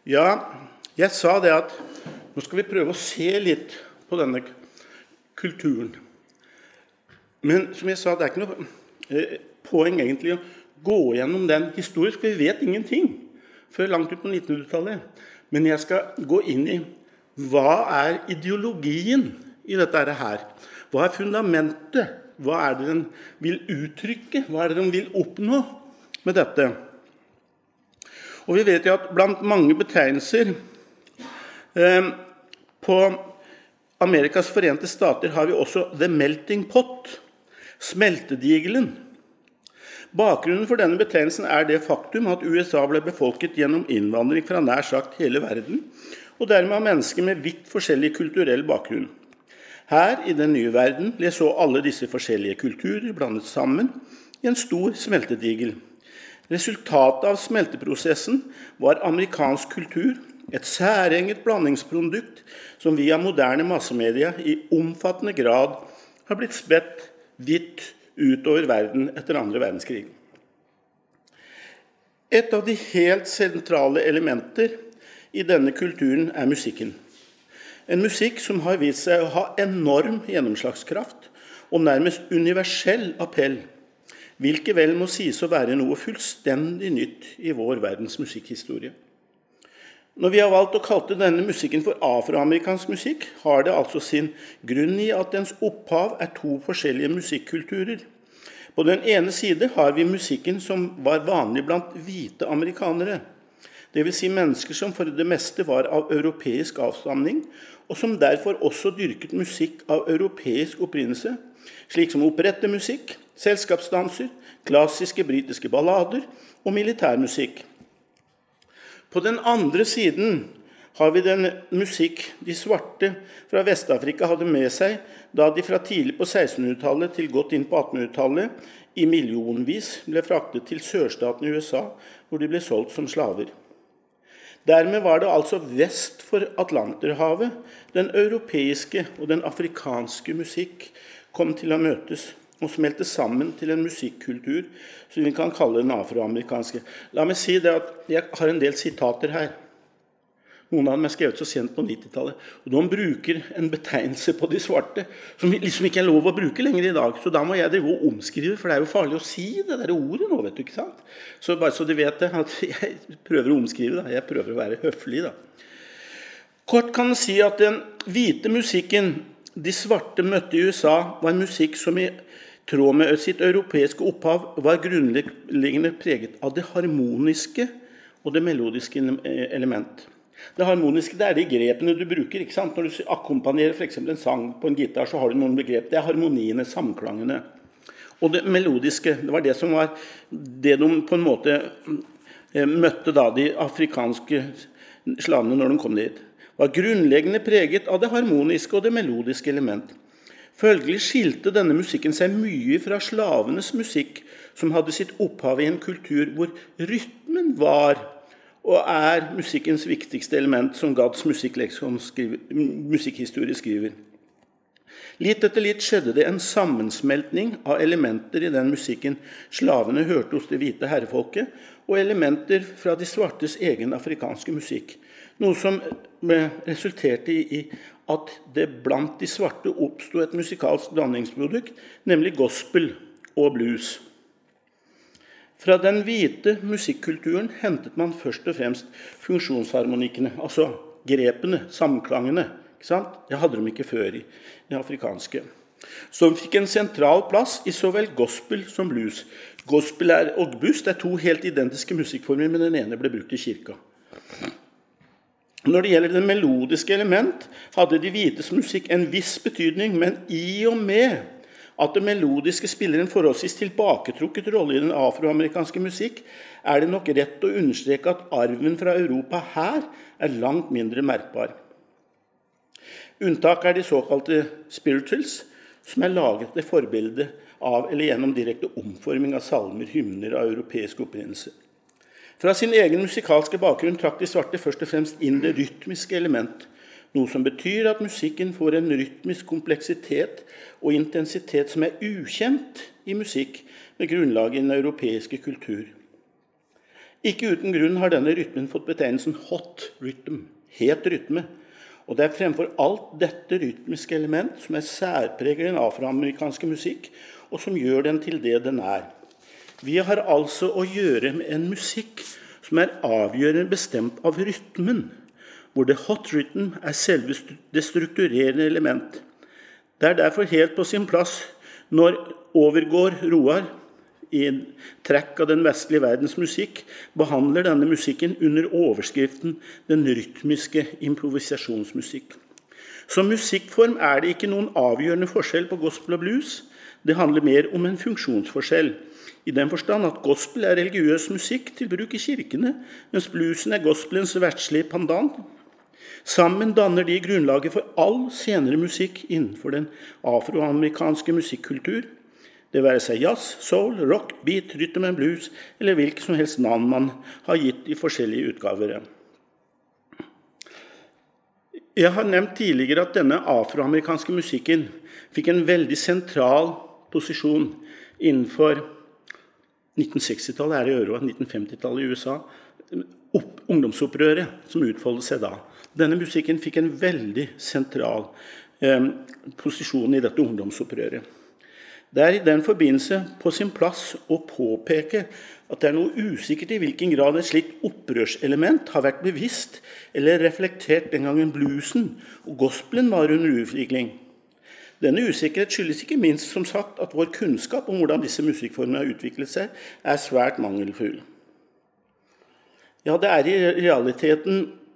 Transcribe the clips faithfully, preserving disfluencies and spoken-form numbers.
Ja, jeg sa det at nå skal vi prøve å se litt på denne kulturen. Men som jeg sa, det er ikke noe eh, poeng egentlig å gå gjennom den historisk, for vi vet ingenting før langt ut på nittenhundretallet. Men jeg skal gå inn i hva er ideologien i dette her? Hva er fundamentet? Hva er det den vil uttrykke? Hva er det den vil oppnå med dette? Og vi vet jo at blant mange betegnelser eh, på Amerikas forente stater har vi også the melting pot, smeltedigelen. Bakgrunnen for denne betegnelsen er det faktum at U S A ble befolket gjennom innvandring fra nær sagt hele verden, og dermed av mennesker med vidt forskjellig kulturell bakgrunn. Her i den nye verden ble så alle disse forskjellige kulturer blandet sammen i en stor smeltedigel. Resultatet av smelteprosessen var amerikansk kultur, et særeget blandingsprodukt som via moderne massemedia i omfattende grad har blitt spredt vidt utover verden etter andre verdenskrig. Et av de helt sentrale elementer i denne kulturen er musikken. En musikk som har vist seg å ha enorm gjennomslagskraft og nærmest universell appell, hvilket vel må sies å være noe fullstendig nytt i vår verdens musikkhistorie. Når vi har valgt å kalle denne musikken for afroamerikansk musikk, har det altså sin grunn i at dens opphav er to forskjellige musikkulturer. På den ene side har vi musikken som var vanlig blant hvite amerikanere, det vil si mennesker som for det meste var av europeisk avstamning, og som derfor også dyrket musikk av europeisk opprinnelse, slik som operettemusikk, selskapsdanser, klassiske britiske ballader og militærmusikk. På den andre siden har vi den musikk de svarte fra Vestafrika hadde med seg da de fra tidlig på sekstenhundretallet til godt inn på attenhundretallet i millionvis ble fraktet til sørstaten i U S A, hvor de ble solgt som slaver. Dermed var det altså vest for Atlanterhavet den europeiske og den afrikanske musikk kom til å møtes og smelte sammen til en musikkultur som vi kan kalle den afroamerikanske. La meg si det at jeg har en del sitater her. Noen av dem er skrevet så sent på nittitallet, og de bruker en betegnelse på de svarte som liksom ikke er lov å bruke lenger i dag, så da må jeg drive og omskrive, for det er jo farlig å si det der ordet nå, vet du, ikke sant? Så bare så de vet det, at jeg prøver å omskrive det, jeg prøver å være høflig da. Kort kan man si at den hvite musikken de svarte møtte i U S A var en musikk som i tråd med sitt europeiske opphav var grunnleggende preget av det harmoniske og det melodiske element. Det harmoniske, det er de grepene du bruker, ikke sant? Når du akkompagnerer for eksempel en sang på en gitar, så har du noen begrep. Det er harmoniene, samklangene. Og det melodiske, det var det som var det de på en måte møtte da de afrikanske slavene når de kom dit. Var grunnleggende preget av det harmoniske og det melodiske element. Følgelig skilte denne musikken seg mye fra slavenes musikk, som hadde sitt opphav i en kultur hvor rytmen var og er musikkens viktigste element, som Gads musikkhistorie skriver. Litt etter litt skjedde det en sammensmeltning av elementer i den musikken slavene hørte hos det hvite herrefolket, og elementer fra de svartes egen afrikanske musikk, noe som resulterte i at det blant de svarte oppstod et musikalsk blandingsprodukt, nemlig gospel og blues. Fra den hvite musikkulturen hentet man først og fremst funksjonsharmonikkene, altså grepene, samklangene, ikke sant? Det hadde de ikke før i det afrikanske. Så de fikk en sentral plass i så vel gospel som blues. Gospel er, og blues er to helt identiske musikkformer, men den ene ble brukt i kirka. Når det gjelder det melodiske element, hadde de hvites musikk en viss betydning, men i og med at det melodiske spiller en forholdsvis tilbaketrukket rolle i den afroamerikanske musikk, er det nok rett å understreke at arven fra Europa her er langt mindre merkbar. Unntak er de såkalte spirituals, som er laget til forbilde av eller gjennom direkte omforming av salmer, hymner av europeisk opprinnelse. Fra sin egen musikalske bakgrunn trakk de svarte først og fremst inn det rytmiske element, noe som betyr at musikken får en rytmisk kompleksitet og intensitet som er ukjent i musikk med grunnlag i den europeiske kultur. Ikke uten grunn har denne rytmen fått betegnelsen hot rhythm, het rytme, og det er fremfor alt dette rytmiske element som er særpreget i den afroamerikanske musikk, og som gjør den til det den er. Vi har altså å gjøre med en musikk som er avgjørende bestemt av rytmen, hvor det hot rhythm er selve det strukturerende element. Det er derfor helt på sin plass når Overgaard Roar i en trekk av den vestlige verdens musikk behandler denne musikken under overskriften den rytmiske improvisasjonsmusikk. Som musikkform er det ikke noen avgjørende forskjell på gospel og blues. Det handler mer om en funksjonsforskjell, i den forstand at gospel er religiøs musikk til bruk i kirkene, mens bluesen er gospelens verdslige pendant. Sammen danner de grunnlaget for all senere musikk innenfor den afroamerikanske musikkultur, det være seg jazz, soul, rock, beat, rhythm and blues, eller hvilket som helst navn man har gitt i forskjellige utgaver. Jeg har nevnt tidligere at denne afroamerikanske musikken fikk en veldig sentral posisjon innenfor nitten seksti-tallet er det i Europa, nitten femti-tallet i U S A, opp, ungdomsopprøret som utfoldet seg da. Denne musikken fikk en veldig sentral eh, posisjon i dette ungdomsopprøret. Det er i den forbindelse på sin plass å påpeke at det er noe usikkert i hvilken grad et slikt opprørselement har vært bevisst eller reflektert den gangen bluesen og gospelen var under utvikling. Denne usikkerhet skyldes ikke minst, som sagt, at vår kunnskap om hvordan disse musikkformene har utviklet seg, er svært mangelfull. Ja, det er i realiteten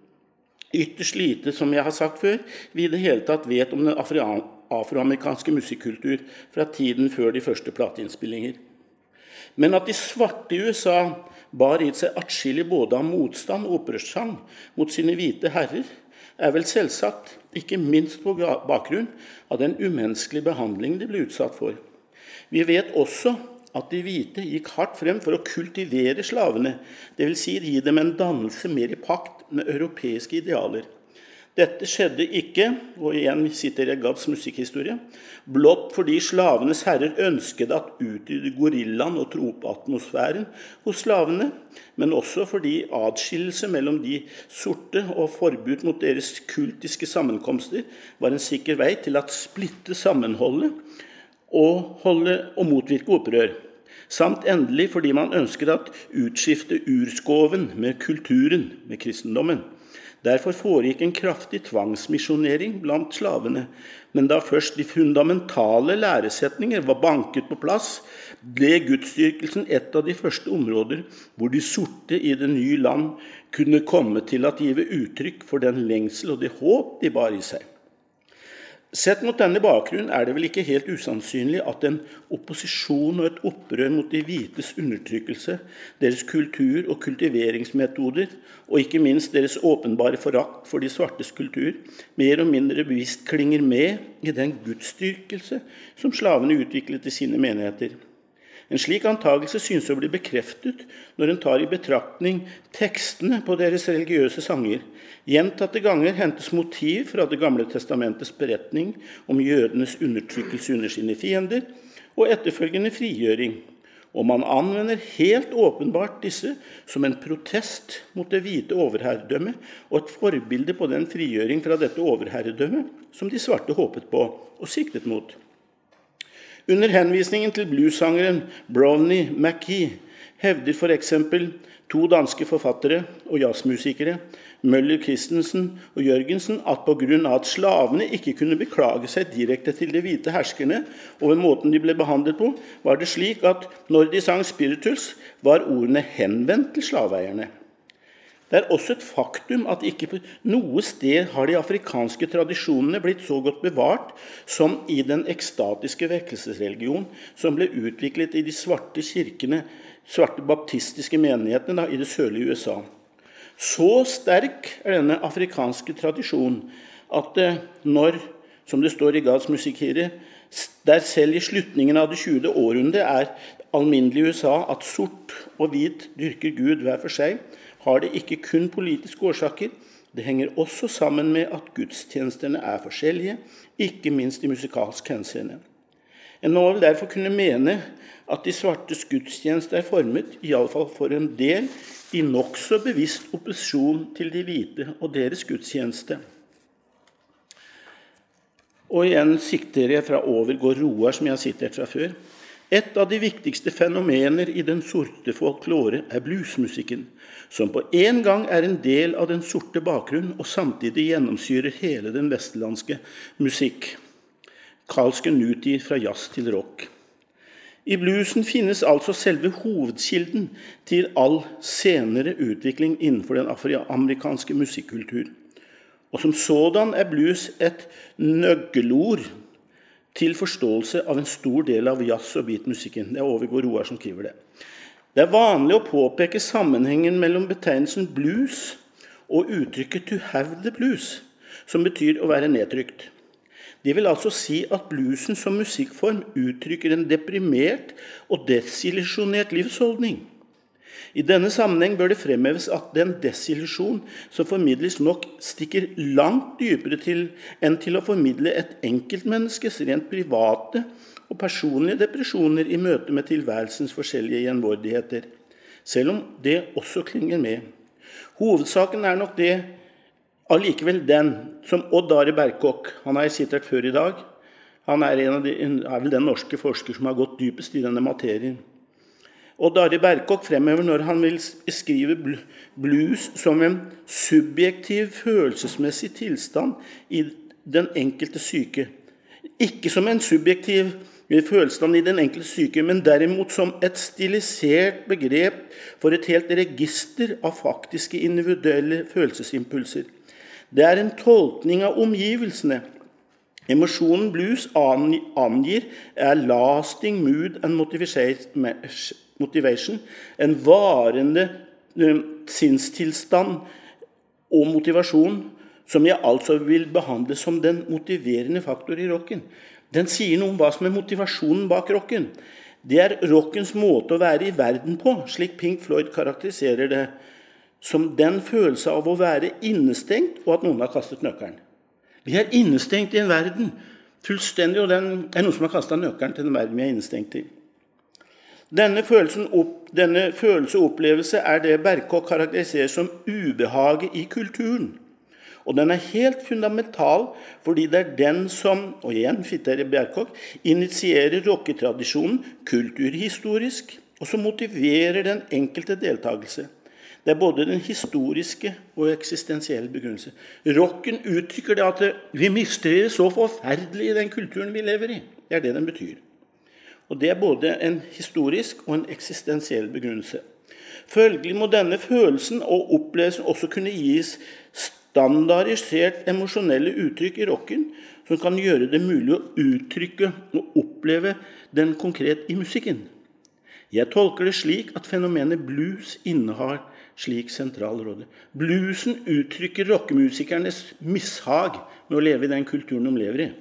ytterst lite, som jeg har sagt før, vi i det hele tatt vet om den afroamerikanske musikkultur fra tiden før de første plateinnspillinger. Men at de svarte i U S A bar i seg atskillig både av motstand og opprørssang mot sine hvite herrer, er vel selvsagt, ikke minst på bakgrunn av den umenneskelige behandling de ble utsatt for. Vi vet også at de hvite gikk hardt frem for å kultivere slavene, det vil si gi dem en dannelse mer i pakt med europeiske idealer. Dette skjedde ikke, og igjen sitter jeg Gads musikkhistorie, blott fordi slavenes herrer ønsket at utrydde gorillaen og tropeatmosfæren hos slavene, men også fordi adskillelse mellom de sorte og forbud mot deres kultiske sammenkomster var en sikker vei til at splitte sammenholdet og, holde, og motvirke opprør. Samt endelig fordi man ønsket at utskifte urskoven med kulturen, med kristendommen. Derfor foregikk en kraftig tvangsmisjonering blant slavene, men da først de fundamentale læresetninger var banket på plass, ble gudsdyrkelsen et av de første områder hvor de sorte i det nye land kunne komme til at give uttrykk for den lengsel og det håp de bar i seg. Sett mot denne bakgrunn er det vel ikke helt usannsynlig at en opposisjon og et opprør mot de hvites undertrykkelse, deres kultur og kultiveringsmetoder, og ikke minst deres åpenbare forakt for de svartes kultur, mer og mindre bevisst klinger med i den gudsdyrkelse som slavene utviklet i sine menigheter. En slik antagelse synes å bli bekreftet når en tar i betraktning tekstene på deres religiøse sanger. Gjentatte ganger hentes motiv fra det gamle testamentets beretning om jødenes undertrykkelse under sine fiender og etterfølgende frigjøring. Og man anvender helt åpenbart disse som en protest mot det hvite overherredømme og et forbilde på den frigjøring fra dette overherredømme som de svarte håpet på og siktet mot. Under henvisningen til bluessangeren Brownie McGee hevder for eksempel to danske forfattere og jazzmusikere, Møller Christensen og Jørgensen, at på grunn av at slavene ikke kunne beklage seg direkte til de hvite herskerne over måten de ble behandlet på, var det slik at når de sang spirituals, var ordene henvendt til slaveeierne. Det er også et faktum at ikke på noe sted har de afrikanske tradisjonene blitt så godt bevart som i den ekstatiske vekkelsesreligion som ble utviklet i de svarte kirkene, svarte baptistiske menighetene da, i det sørlige U S A. Så sterk er denne afrikanske tradisjonen at når, som det står i Gads musikkhistorie, der selv i slutningen av det tjuende århundre er alminnelig i U S A at sort og hvit dyrker Gud hver for seg, har det ikke kun politiske årsaker. Det henger også sammen med at gudstjenestene er forskjellige, ikke minst i musikalsk henseende. En må vel derfor kunne mene at de svartes gudstjeneste er formet, i alle fall for en del, i nokså bevisst opposisjon til de hvite og deres gudstjeneste. Og igjen sikter jeg fra Overgaard Roar, som jeg har sitert fra før. Et av de viktigste fenomener i den sorte folklore er bluesmusikken, som på en gang er en del av den sorte bakgrunn og samtidig gjennomsyrer hele den vestlandske musikk. Kalske nutid fra jazz til rock. I bluesen finnes altså selve hovedkilden til all senere utvikling innenfor den afroamerikanske musikkultur. Og som sådan er blues et nøkkelord til forståelse av en stor del av jazz- og beatmusikken. Det er Overgaard Roar som skriver det. Det er vanlig å påpeke sammenhengen mellom betegnelsen blues og uttrykket to have the blues, som betyr å være nedtrykt. Det vil altså si at bluesen som musikkform uttrykker en deprimert og desillusjonert livsholdning. I denne sammenheng bør det fremheves at den desillusjon som formidles nok stikker langt dypere til enn til å formidle et enkeltmenneskes rent private og personlige depresjoner i møte med tilværelsens forskjellige gjenvordigheter, selv om det også klinger med. Hovedsaken er nok det allikevel den som Odd Ari Bergkok, han har jeg sitert før i dag, han er, en av de, er vel den norske forsker som har gått dypest i denne materien. Odd Ari Bergkok fremhever når han vil beskrive blues som en subjektiv følelsesmessig tilstand i den enkelte syke. Ikke som en subjektiv følelsestand i den enkelte syke, men derimot som et stilisert begrep for et helt register av faktiske individuelle følelsesimpulser. Det er en tolkning av omgivelsene. Emosjonen blues angir er lasting mood and motivation, en varende uh, sinnstilstand og motivasjon, som jeg altså vil behandle som den motiverende faktor i rocken. Den sier noe om hva som er motivasjonen bak rocken. Det er rockens måte å være i verden på, slik Pink Floyd karakteriserer det, som den følelse av å være innestengt og at noen har kastet nøkkelen. Vi er innestengt i en verden, fullstendig, og den er noen som har kastet nøkkelen til den verden vi er innestengt i. Denne, opp, denne følelse og opplevelse er det Bergkok karakteriserer som ubehaget i kulturen. Og den er helt fundamental, fordi det er den som, og igjen fitter Bergkok, initierer rocketradisjonen kulturhistorisk, og som motiverer den enkelte deltakelse. Det er både den historiske og eksistensielle begrunnelse. Rocken uttrykker det at vi mister det så forferdelig i den kulturen vi lever i. Det er det den betyr. Og det er både en historisk og en eksistensiell begrunnelse. Følgelig må denne følelsen og opplevelsen også kunne gis standardisert emosjonelle uttrykk i rocken, som kan gjøre det mulig å uttrykke og oppleve den konkret i musikken. Jeg tolker det slik at fenomenet blues innehar slik sentralråde. Bluesen uttrykker rockemusikernes mishag med å leve i den kulturen de lever i.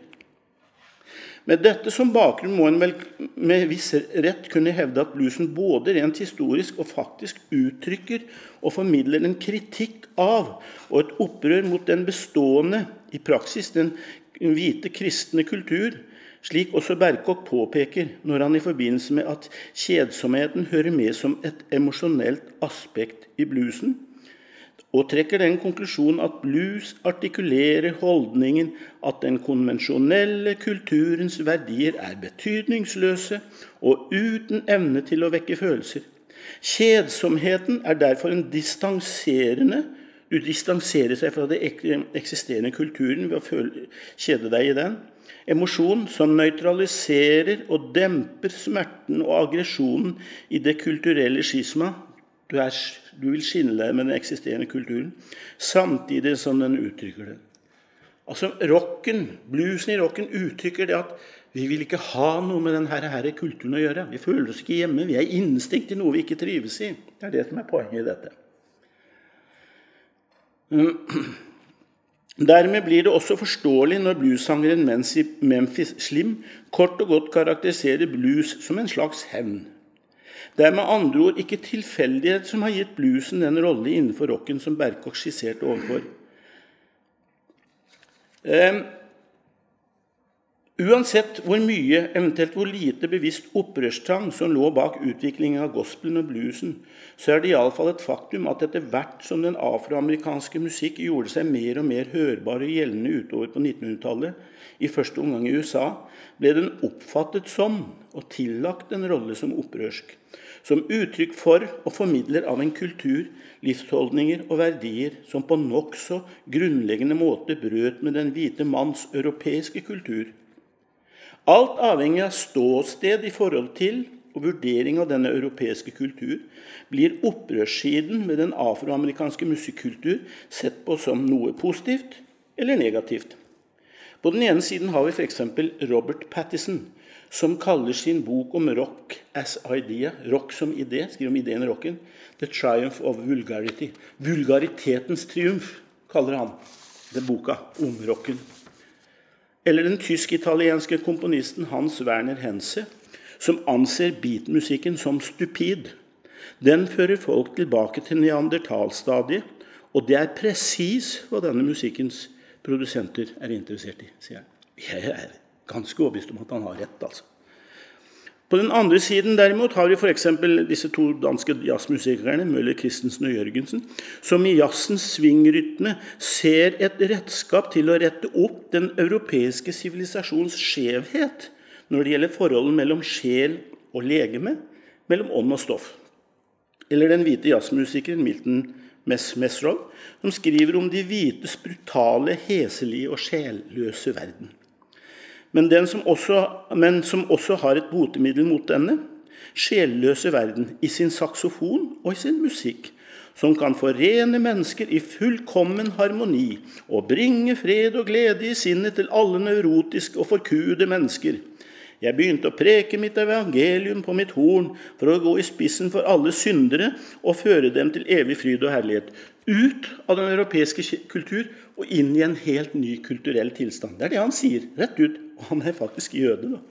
Med dette som bakgrunn må en vel med viss rett kunne hevde at bluesen både rent historisk og faktisk uttrykker og formidler en kritikk av og et opprør mot den bestående, i praksis den hvite kristne kultur, slik også Bergkok påpeker når han i forbindelse med at kjedsomheten hører med som et emosjonelt aspekt i bluesen, og trekker den konklusjonen at blues artikulerer holdningen at den konvensjonelle kulturens verdier er betydningsløse og uten evne til å vekke følelser. Kjedsomheten er derfor en distanserende, du distanserer seg fra det eksisterende kulturen ved å føle, kjede deg i den, emosjon som nøytraliserer og demper smerten og aggresjonen i det kulturelle skisma. Du, er, du vil skille deg med den eksisterende kulturen, samtidig som den uttrykker det. Altså rocken, bluesen i rocken uttrykker det at vi vil ikke ha noe med denne her, her kulturen å gjøre. Vi føler oss ikke hjemme, vi er innestengt i noe vi ikke trives i. Det er det som er poenget i dette. Dermed blir det også forståelig når bluessangeren Memphis Slim kort og godt karakteriserer blues som en slags hevn. Det er med andre ord ikke tilfeldighet som har gitt bluesen den rolle innenfor rocken som Bergkok skisserte overfor. Uansett hvor mye, eventuelt hvor lite bevisst opprørstrang som lå bak utviklingen av gospelen og bluesen, så er det i alle fall et faktum at etter hvert som den afroamerikanske musikk gjorde seg mer og mer hørbar og gjeldende utover på nittenhundretallet, i første omgang i U S A, ble den oppfattet som og tillagt en rolle som opprørsk, som uttrykk for og formidler av en kultur, livsholdninger og verdier som på nok så grunnleggende måte brøt med den hvite manns europeiske kultur. Alt avhengig av ståsted i forhold til og vurdering av denne europeiske kultur, blir opprørssiden med den afroamerikanske musikkultur sett på som noe positivt eller negativt. På den ene siden har vi for eksempel Robert Pattinson, som kaller sin bok om rock as idea, rock som idé, skriver om ideen i rocken, The Triumph of Vulgarity. Vulgaritetens triumf, kaller han den boka om rocken. Eller den tysk-italienske komponisten Hans Werner Henze, som anser beatmusikken som stupid. Den fører folk tilbake til neandertalstadiet, og det er precis hva denne musikkens produsenter er interessert i, sier han. Jeg er ganske overbevist om at han har rett, altså. På den andre siden derimot har vi for eksempel disse to danske jazzmusikerne, Møller Christensen og Jørgensen, som i jazzens svingrytme ser et redskap til å rette opp den europeiske sivilisasjons skjevhet når det gjelder forholdet mellom sjel og legeme, mellom ånd og stoff. Eller den hvite jazzmusikeren Milton Mesrol, som skriver om de hvites brutale, heselige og sjelløse verden. Men, den som også, men som også har et botemiddel mot denne, sjelløse verden i sin saksofon og i sin musikk, som kan forene mennesker i fullkommen harmoni og bringe fred og glede i sinnet til alle neurotiske og forkuede mennesker. Jeg begynte å preke mitt evangelium på mitt horn for å gå i spissen for alle syndere og føre dem til evig fryd og herlighet, ut av den europeiske kultur og inn i en helt ny kulturell tilstand. Det er det han sier, rett ut. Og han er faktisk jøde, da.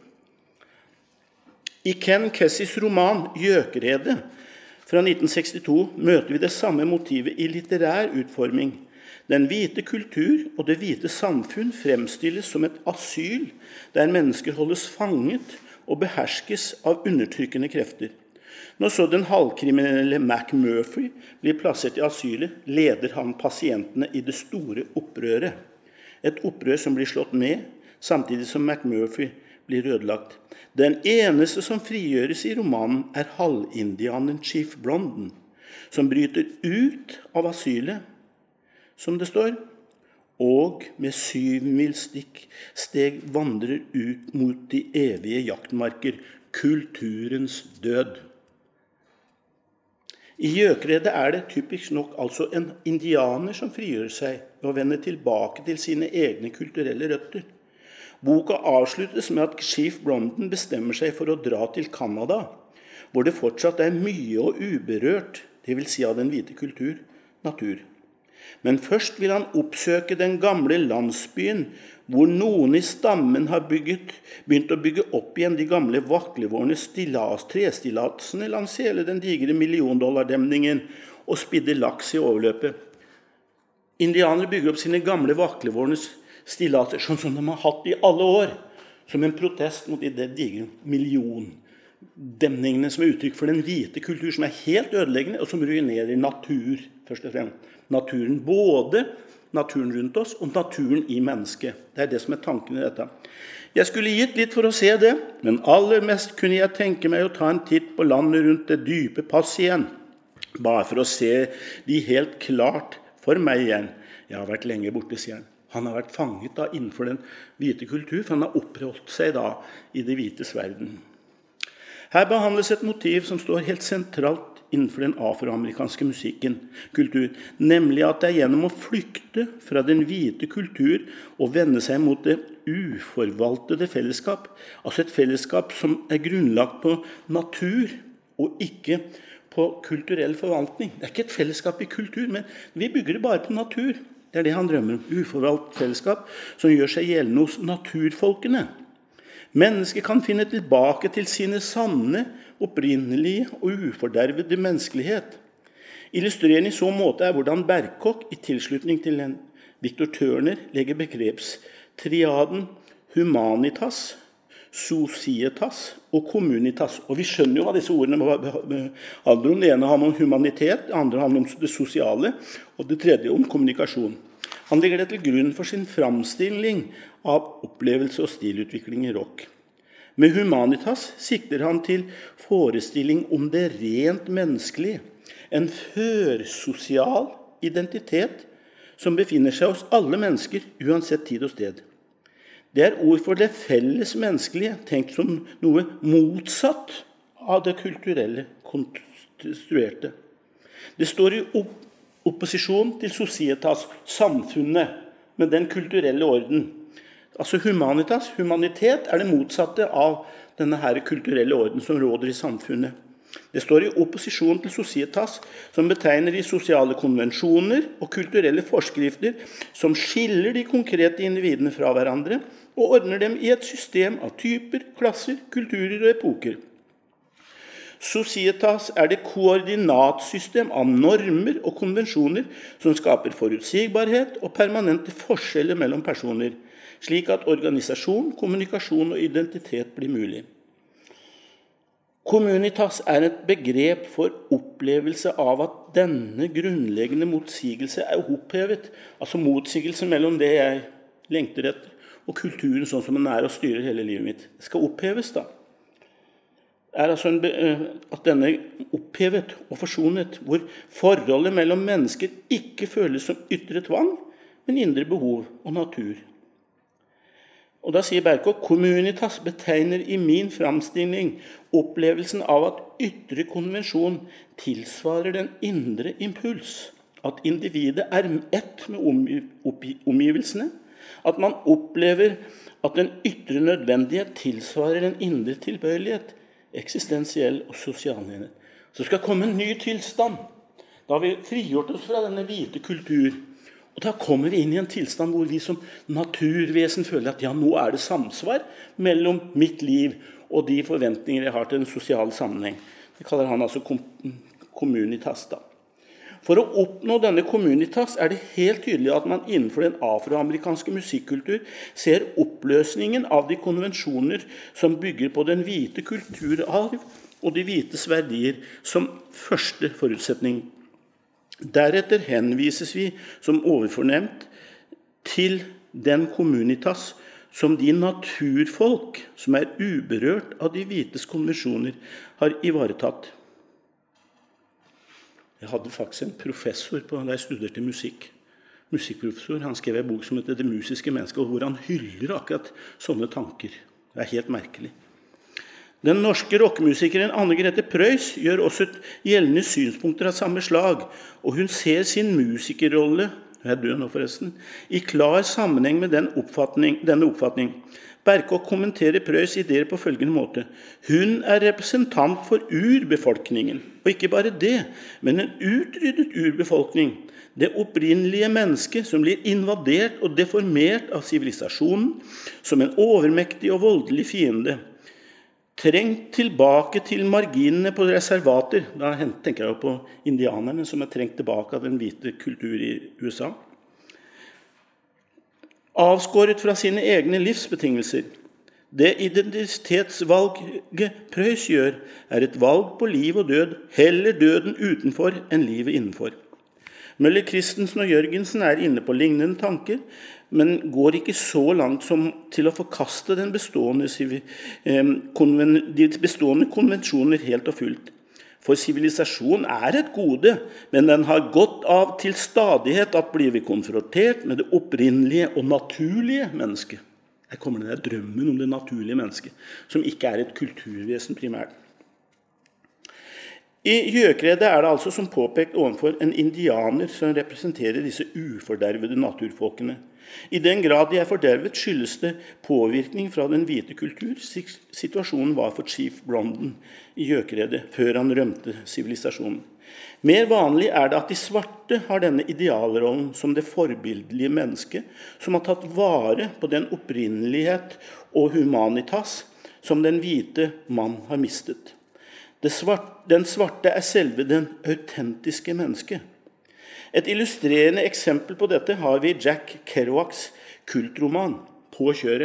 I Ken Kessys roman Gjøkeredet fra nitten sekstito møter vi det samme motivet i litterær utforming. Den hvite kultur og det hvite samfunn fremstilles som et asyl der mennesker holdes fanget og beherskes av undertrykkende krefter. Når så den halvkriminelle Mac Murphy blir plassert i asylet, leder han pasientene i det store opprøret. Et opprør som blir slått med, samtidig som Mac Murphy blir ødelagt. Den eneste som frigjøres i romanen er halvindianen Chief Blondin, som bryter ut av asylet, som det står, og med syvmilsstikk steg vandrer ut mot de evige jaktmarker, kulturens død. I Gjøkeredet er det typisk nok altså en indianer som frigjør seg og vender tilbake til sine egne kulturelle røtter. Boka avsluttes med at Chief Blondin bestemmer seg for å dra til Kanada, hvor det fortsatt er mye og uberørt, det vil si av den hvite kultur, natur. Men først vil han oppsøke den gamle landsbyen, hvor noen i stammen har bygget, begynt å bygge opp igjen de gamle vaklevårene trestillatsene langs hele den digre milliondollardemningen og spidde laks i overløpet. Indianere bygger opp sine gamle vaklevårnes stillater, sånn som de har hatt i alle år, som en protest mot de digre milliondemningene som er uttrykk for den hvite kultur, som er helt ødeleggende, og som ruinerer natur, først og fremst. Naturen, både naturen rundt oss og naturen i mennesket. Det er det som er tanken i dette. Jeg skulle gitt litt for å se det, men aller mest kunne jeg tenke meg å ta en titt på landet rundt det dype pass igjen, bare for å se de helt klart for meg igjen. Jeg har vært lenge borte, sier han. Han har vært fanget da innenfor den hvite kultur, for han har oppholdt seg da i det hvites verden. Her behandles et motiv som står helt sentralt innenfor den afroamerikanske musikken, kultur, nemlig at det er gjennom å flykte fra den hvite kultur og vende seg mot det uforvaltede fellesskap, altså et fellesskap som er grunnlagt på natur og ikke på kulturell forvaltning. Det er ikke et fellesskap i kultur, men vi bygger det bare på natur. Det er det han drømmer om, uforvaltet fellesskap som gjør seg gjeldende hos naturfolkene. Mennesket kan finne tilbake til sine sanne, opprinnelige og ufordervede menneskelighet. Illustrerende i så måte er hvordan Bergkok i tilslutning til en Victor Turner legger begrepstriaden humanitas, societas og communitas. Og vi skjønner jo hva disse ordene handler om. Det ene handler om humanitet, det andre handler om det sosiale, og det tredje om kommunikasjon. Han legger det til grunn for sin framstilling av opplevelse og stilutvikling i rock. Med humanitas sikter han til forestilling om det rent menneskelige, en førsosial identitet som befinner seg hos alle mennesker, uansett tid og sted. Det er ord for det felles menneskelige, tenkt som noe motsatt av det kulturelle konstruerte. Det står i opposisjon til societas, samfunnet, med den kulturelle orden. Altså humanitas, humanitet, er det motsatte av denne her kulturelle orden som råder i samfunnet. Det står i opposisjon til societas, som betegner de sosiale konvensjoner og kulturelle forskrifter som skiller de konkrete individene fra hverandre og ordner dem i et system av typer, klasser, kulturer og epoker. Societas er det koordinatsystem av normer og konvensjoner som skaper forutsigbarhet og permanente forskjeller mellom personer, slik at organisasjon, kommunikasjon og identitet blir mulig. Communitas er et begrep for opplevelse av at denne grunnleggende motsigelse er opphevet, altså motsigelse mellom det jeg lengter etter, og kulturen sånn som den er og styrer hele livet mitt. Det skal oppheves da. Det er altså en, at denne er opphevet og forsonet, hvor forholdet mellom mennesker ikke føles som ytre tvang, men indre behov og natur. Og da sier Berkåk, communitas betegner i min framstilling opplevelsen av at ytre konvensjon tilsvarer den indre impuls, at individet er ett med omgivelsene, at man opplever at den ytre nødvendighet tilsvarer den indre tilbøyelighet, eksistensiell og sosial enhet. Så skal komme en ny tilstand. Da har vi frigjort oss fra denne hvite kultur, og da kommer vi inn i en tilstand hvor vi som naturvesen føler at ja, nå er det samsvar mellom mitt liv og de forventninger jeg har til en sosial sammenheng. Det kaller han altså communitas da. For å oppnå denne communitas er det helt tydelig at man innenfor den afroamerikanske musikkultur ser oppløsningen av de konvensjoner som bygger på den hvite kulturarv og de hvites verdier som første forutsetning. Deretter henvises vi, som overfornemt, til den communitas som de naturfolk som er uberørt av de hvites konvensjoner har ivaretatt. Jeg hadde faktisk en professor på, da jeg studerte musikk. Musikkprofessor, han skrev en bok som heter Det musiske mennesket, og hvor han hyller akkurat sånne tanker. Det er helt merkelig. Den norske rockemusikeren Anne-Grete Preus gjør også gjeldende synspunkter av samme slag, og hun ser sin musikerrolle, hun er død nå forresten, i klar sammenheng med den oppfatning, denne oppfatning. Berkåk kommenterer Preus ideer på følgende måte. Hun er representant for urbefolkningen, og ikke bare det, men en utryddet urbefolkning. Det opprinnelige mennesket som blir invadert og deformert av sivilisasjonen som en overmektig og voldelig fiende. Trengt tilbake til marginene på reservater. Da tenker jeg på indianerne som er trengt tilbake av den hvite kultur i U S A. Avskåret fra sine egne livsbetingelser. Det identitetsvalget Preus gjør er et valg på liv og død, heller døden utenfor enn livet innenfor. Møller Christensen og Jørgensen er inne på lignende tanker, men går ikke så langt som til å forkaste den bestående, de bestående konvensjoner helt og fullt. For sivilisasjon er et gode, men den har godt av til stadighet at blir vi konfrontert med det opprinnelige og naturlige mennesket. Her kommer den der drømmen om det naturlige mennesket, som ikke er et kulturvesen primært. I Gjøkredet er det altså som påpekt ovenfor en indianer som representerer disse ufordervede naturfolkene. I den grad de er fordervet skyldes det påvirkning fra den hvite kultur. Situasjonen var for Chief Blondon i Gjøkredet før han rømte sivilisasjonen. Mer vanlig er det at de svarte har denne idealrollen som det forbildelige mennesket som har tatt vare på den opprinnelighet og humanitas som den hvite mann har mistet. Svarte, den svarte er selve den autentiske mennesket. Et illustrerende eksempel på dette har vi Jack Kerouacs kultroman På kjøret,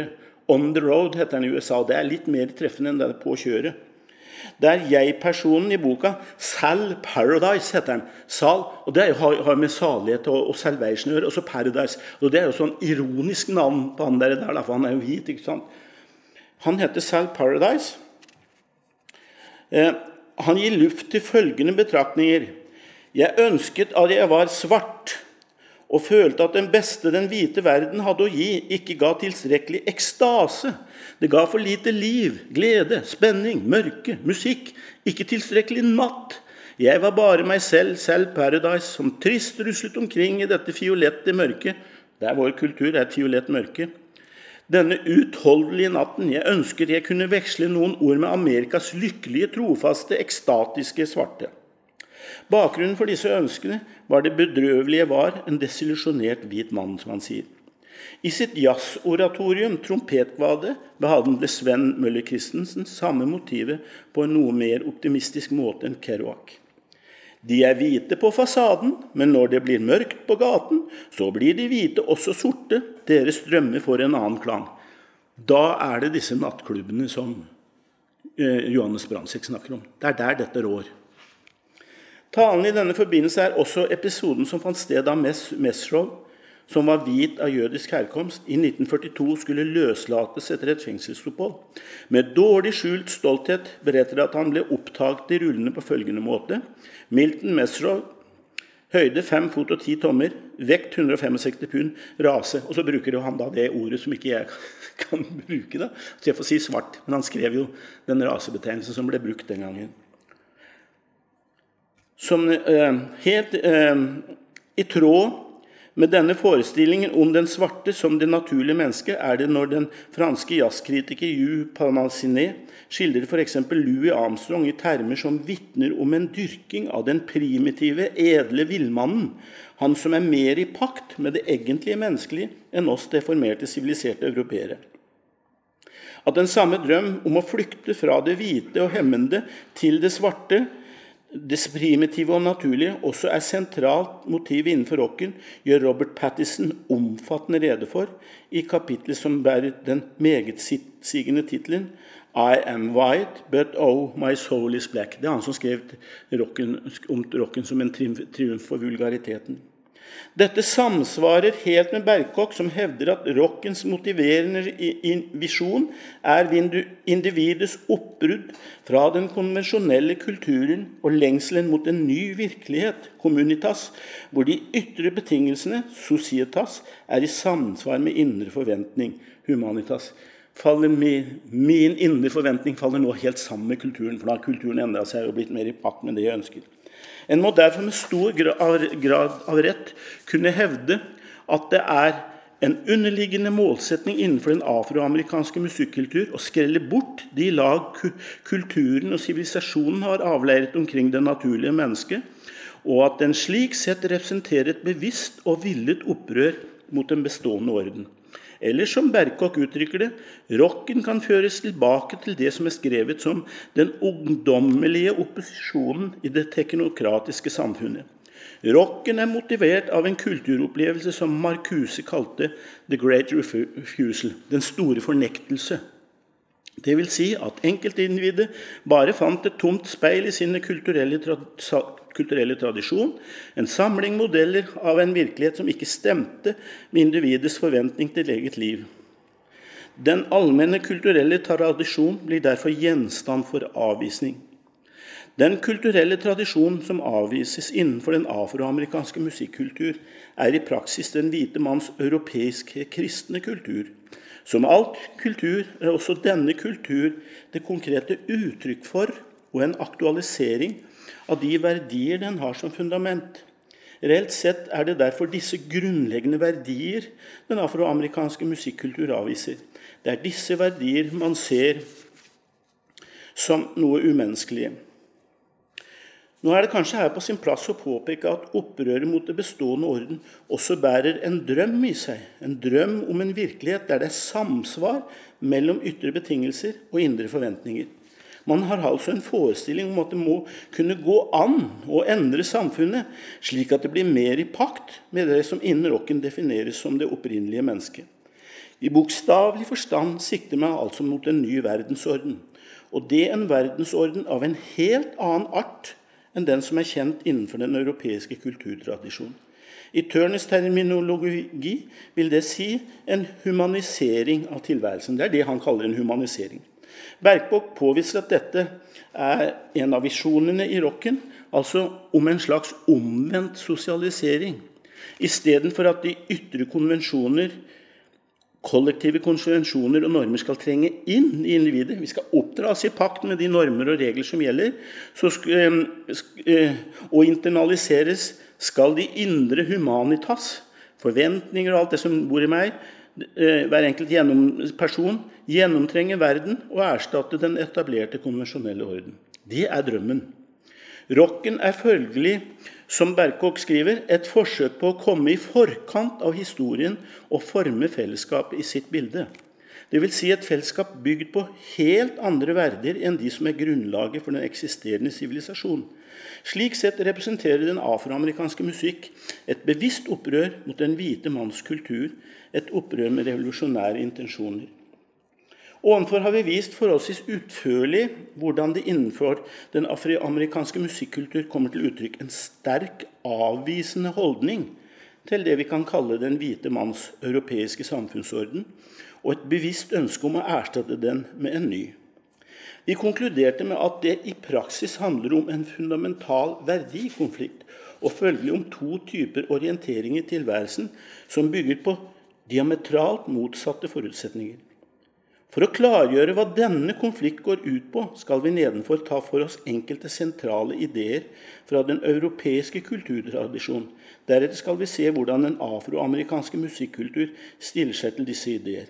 On the Road heter den i U S A. Det er litt mer treffende enn det på kjøret. Der jeg-personen i boka, Sal Paradise heter den. Sal, og det har, har med salighet og, og salvation å gjøre, og så Paradise. Og det er jo sånn ironisk navn på han der, der for han er jo hvit, ikke sant? Han heter Sal Paradise. Eh, han gir luft til følgende betraktninger. Jeg ønsket at jeg var svart, og følte at den beste den hvite verden hadde å gi, ikke ga tilstrekkelig ekstase. Det ga for lite liv, glede, spenning, mørke, musikk, ikke tilstrekkelig natt. Jeg var bare meg selv, selv Paradise, som trist ruslet omkring i dette fiolette mørke. Det er vår kultur, det er et fiolett mørke. Denne utholdelige natten, jeg ønsker jeg kunne veksle noen ord med Amerikas lykkelige, trofaste, ekstatiske svarte. Bakgrunnen for disse ønskene var det bedrøvelige var en desillusjonert hvit mann, som han sier. I sitt jazz-oratorium, Trompetkvade, behandler Sven Møller Christensen samme motivet på en noe mer optimistisk måte enn Kerouac. De er hvite på fasaden, men når det blir mørkt på gaten, så blir de hvite også sorte, deres drømmer får en annen klang. Da er det disse nattklubbene som eh, Johannes Brandtzæg snakker om. Det er der dette rår. Talen i denne forbindelse er også episoden som fant sted av Mesrov, som var hvit av jødisk herkomst, i nitten førtito skulle løslates etter et fengselsopphold. Med dårlig skjult stolthet beretter at han ble opptaget i rullene på følgende måte. Milton Mesrov, høyde fem fot og ti tommer, vekt hundre femogseksti pund, rase, og så bruker han da det ordet som ikke jeg kan bruke da, så jeg får si svart, men han skrev jo den rasebetegnelsen som ble brukt den gangen. Som eh, helt eh, i tråd med denne forestillingen om den svarte som det naturlige mennesket er det når den franske jazzkritiker Hugh Palmacinet skildrer for eksempel Louis Armstrong i termer som vittner om en dyrking av den primitive, edle villmannen, han som er mer i pakt med det egentlige menneskelige enn oss deformerte, siviliserte europeere. At den samme drøm om å flykte fra det hvite og hemmende til det svarte, det primitive og naturlige også er sentralt motiv innenfor rocken, gjør Robert Pattinson omfattende rede for i kapitlet som bærer den meget sigende titlen I am white, but oh, my soul is black. Det er han som skrev rocken, om rocken som en triumf for vulgariteten. Dette samsvarer helt med Bergkok, som hevder at rockens motiverende visjon er individets oppbrudd fra den konvensjonelle kulturen og lengselen mot en ny virkelighet, communitas, hvor de ytre betingelsene, societas, er i samsvar med indre forventning, humanitas. Faller med, min indre forventning faller nå helt sammen med kulturen, for da har kulturen endret seg og blitt mer i pakt med det jeg ønsker. En må derfor med stor grad av rett kunne hevde at det er en underliggende målsetning innenfor den afroamerikanske musikkultur å skrelle bort de lag kulturen og sivilisasjonen har avleiret omkring det naturlige mennesket, og at den slik sett representerer et bevisst og villet opprør mot den bestående orden. Eller som Bergkok uttrykker det, rocken kan føres tilbake til det som er skrevet som den ungdommelige opposisjonen i det teknokratiske samfunnet. Rocken er motivert av en kulturopplevelse som Marcuse kalte The Great Refusal, den store fornektelse. Det vil si at enkeltindividet bare fant et tomt speil i sine kulturelle, tra- kulturelle tradisjon, en samling modeller av en virkelighet som ikke stemte med individets forventning til eget liv. Den allmenne kulturelle tradisjon blir derfor gjenstand for avvisning. Den kulturelle tradisjon som avvises innenfor den afroamerikanske musikkultur er i praksis den hvite manns europeiske kristne kultur. Som alt kultur er også denne kultur det konkrete uttrykk for og en aktualisering av de verdier den har som fundament. Reelt sett er det derfor disse grunnleggende verdier den afroamerikanske musikkultur avviser. Det er disse verdier man ser som noe umenneskelige. Nå er det kanskje her på sin plass å påpeke at opprøret mot det bestående orden også bærer en drøm i seg, en drøm om en virkelighet der det er samsvar mellom ytre betingelser og indre forventninger. Man har altså en forestilling om at det må kunne gå an å endre samfunnet, slik at det blir mer i pakt med det som innen rocken defineres som det opprinnelige mennesket. I bokstavelig forstand sikter man altså mot en ny verdensorden, og det er en verdensorden av en helt annen art enn den som er kjent innenfor den europeiske kulturtradisjonen. I Tørnes terminologi vil det si en humanisering av tilværelsen. Det er det han kaller en humanisering. Bergvåg påviser at dette er en av visjonene i rocken, altså om en slags omvendt sosialisering. I stedet for at de ytre konvensjoner, kollektive konvensjoner og normer skal trenge inn i individet, vi skal oppdras i pakt med de normer og regler som gjelder, så skal, og internaliseres, skal de indre humanitas, forventninger og alt det som bor i meg, hver enkelt gjennom person, gjennomtrenge verden og erstatte den etablerte konvensjonelle orden. Det er drømmen. Rocken er følgelig, som Bergvåg skriver, et forsøk på å komme i forkant av historien og forme fellesskap i sitt bilde. Det vil si et fellesskap bygd på helt andre verdier enn de som er grunnlaget for den eksisterende sivilisasjon. Slik sett representerer den afroamerikanske musikk et bevisst opprør mot den hvite manns kultur, et opprør med revolusjonære intensjoner. Ovenfor har vi vist forholdsvis utførlig hvordan det innenfor den afroamerikanske musikkultur kommer til uttrykk en sterk avvisende holdning til det vi kan kalle den hvite manns europeiske samfunnsorden, og et bevisst ønske om å erstatte den med en ny. Vi konkluderte med at det i praksis handler om en fundamental verdikonflikt, og følgelig om to typer orientering i tilværelsen som bygger på diametralt motsatte forutsetninger. For å klargjøre hva denne konflikt går ut på, skal vi nedenfor ta for oss enkelte sentrale ideer fra den europeiske kulturtradisjonen. Deretter skal vi se hvordan den afroamerikanske musikkultur stiller seg til disse ideer.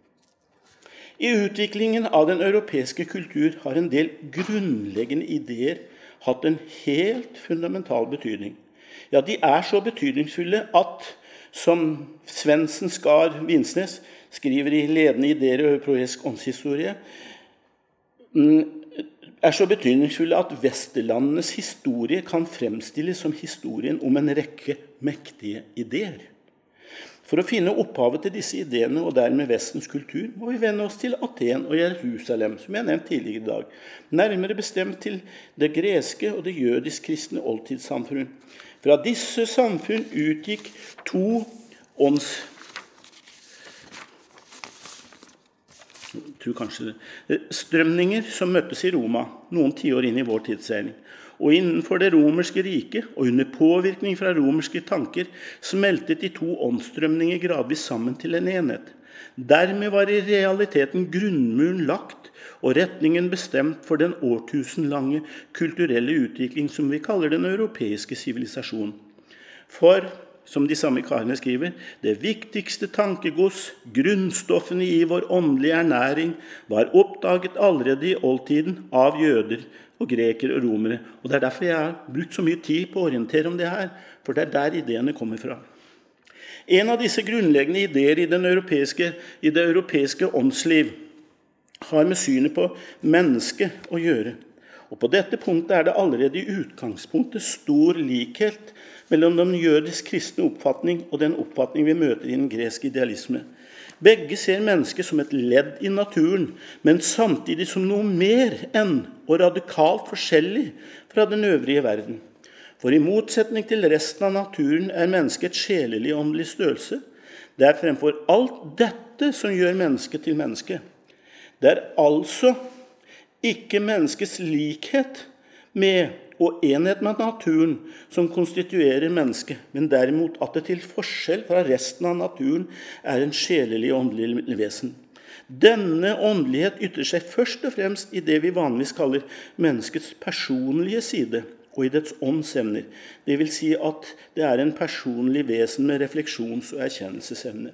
I utviklingen av den europeiske kultur har en del grunnleggende ideer hatt en helt fundamental betydning. Ja, de er så betydningsfulle at, som Svendsen Skar Vinsnes skriver i ledende ideer og europeisk åndshistorie, er så betydningsfulle at vesterlandenes historie kan fremstilles som historien om en rekke mektige ideer. For å finne opphavet til disse ideene og dermed Vestens kultur, må vi vende oss til Aten og Jerusalem, som jeg nevnte tidligere i dag. Nærmere bestemt til det greske og det jødisk-kristne oldtidssamfunn. Fra disse samfunn utgikk to ånds... Jeg tror kanskje det. Strømninger som møttes i Roma, noen tiår inn i vår tidsseiling. Og innenfor det romerske riket, og under påvirkning fra romerske tanker, smeltet de to åndsstrømninger gradvis sammen til en enhet. Dermed var i realiteten grunnmuren lagt, og retningen bestemt for den årtusenlange kulturelle utvikling som vi kaller den europeiske sivilisasjon. For, som de samme karene skriver, det viktigste tankegods, grunnstoffene i vår åndelige ernæring, var oppdaget allerede i oldtiden av jøder og grekere og romere. Og det er derfor jeg har brukt så mye tid på å orientere om det her, for det er der ideene kommer fra. En av disse grunnleggende ideer i, den europeiske, i det europeiske åndsliv har med synet på mennesket å gjøre. Og på dette punktet er det allerede i utgangspunktet stor likhet mellom den jødisk-kristne oppfatning og den oppfatning vi møter i den greske idealisme. Begge ser mennesket som et ledd i naturen, men samtidig som noe mer enn og radikalt forskjellig fra den øvrige verden. For i motsetning til resten av naturen er mennesket et sjelelig åndelig størrelse. Det er fremfor alt dette som gjør mennesket til menneske. Det er altså ikke menneskets likhet med og enhet med naturen som konstituerer mennesket, men derimot at det til forskjell fra resten av naturen er en sjelelig åndelig vesen. Denne åndelighet ytrer seg først og fremst i det vi vanligvis kaller menneskets personlige side, og i dets åndsevner. Det vil si at det er en personlig vesen med refleksjons- og erkjennelsesevne.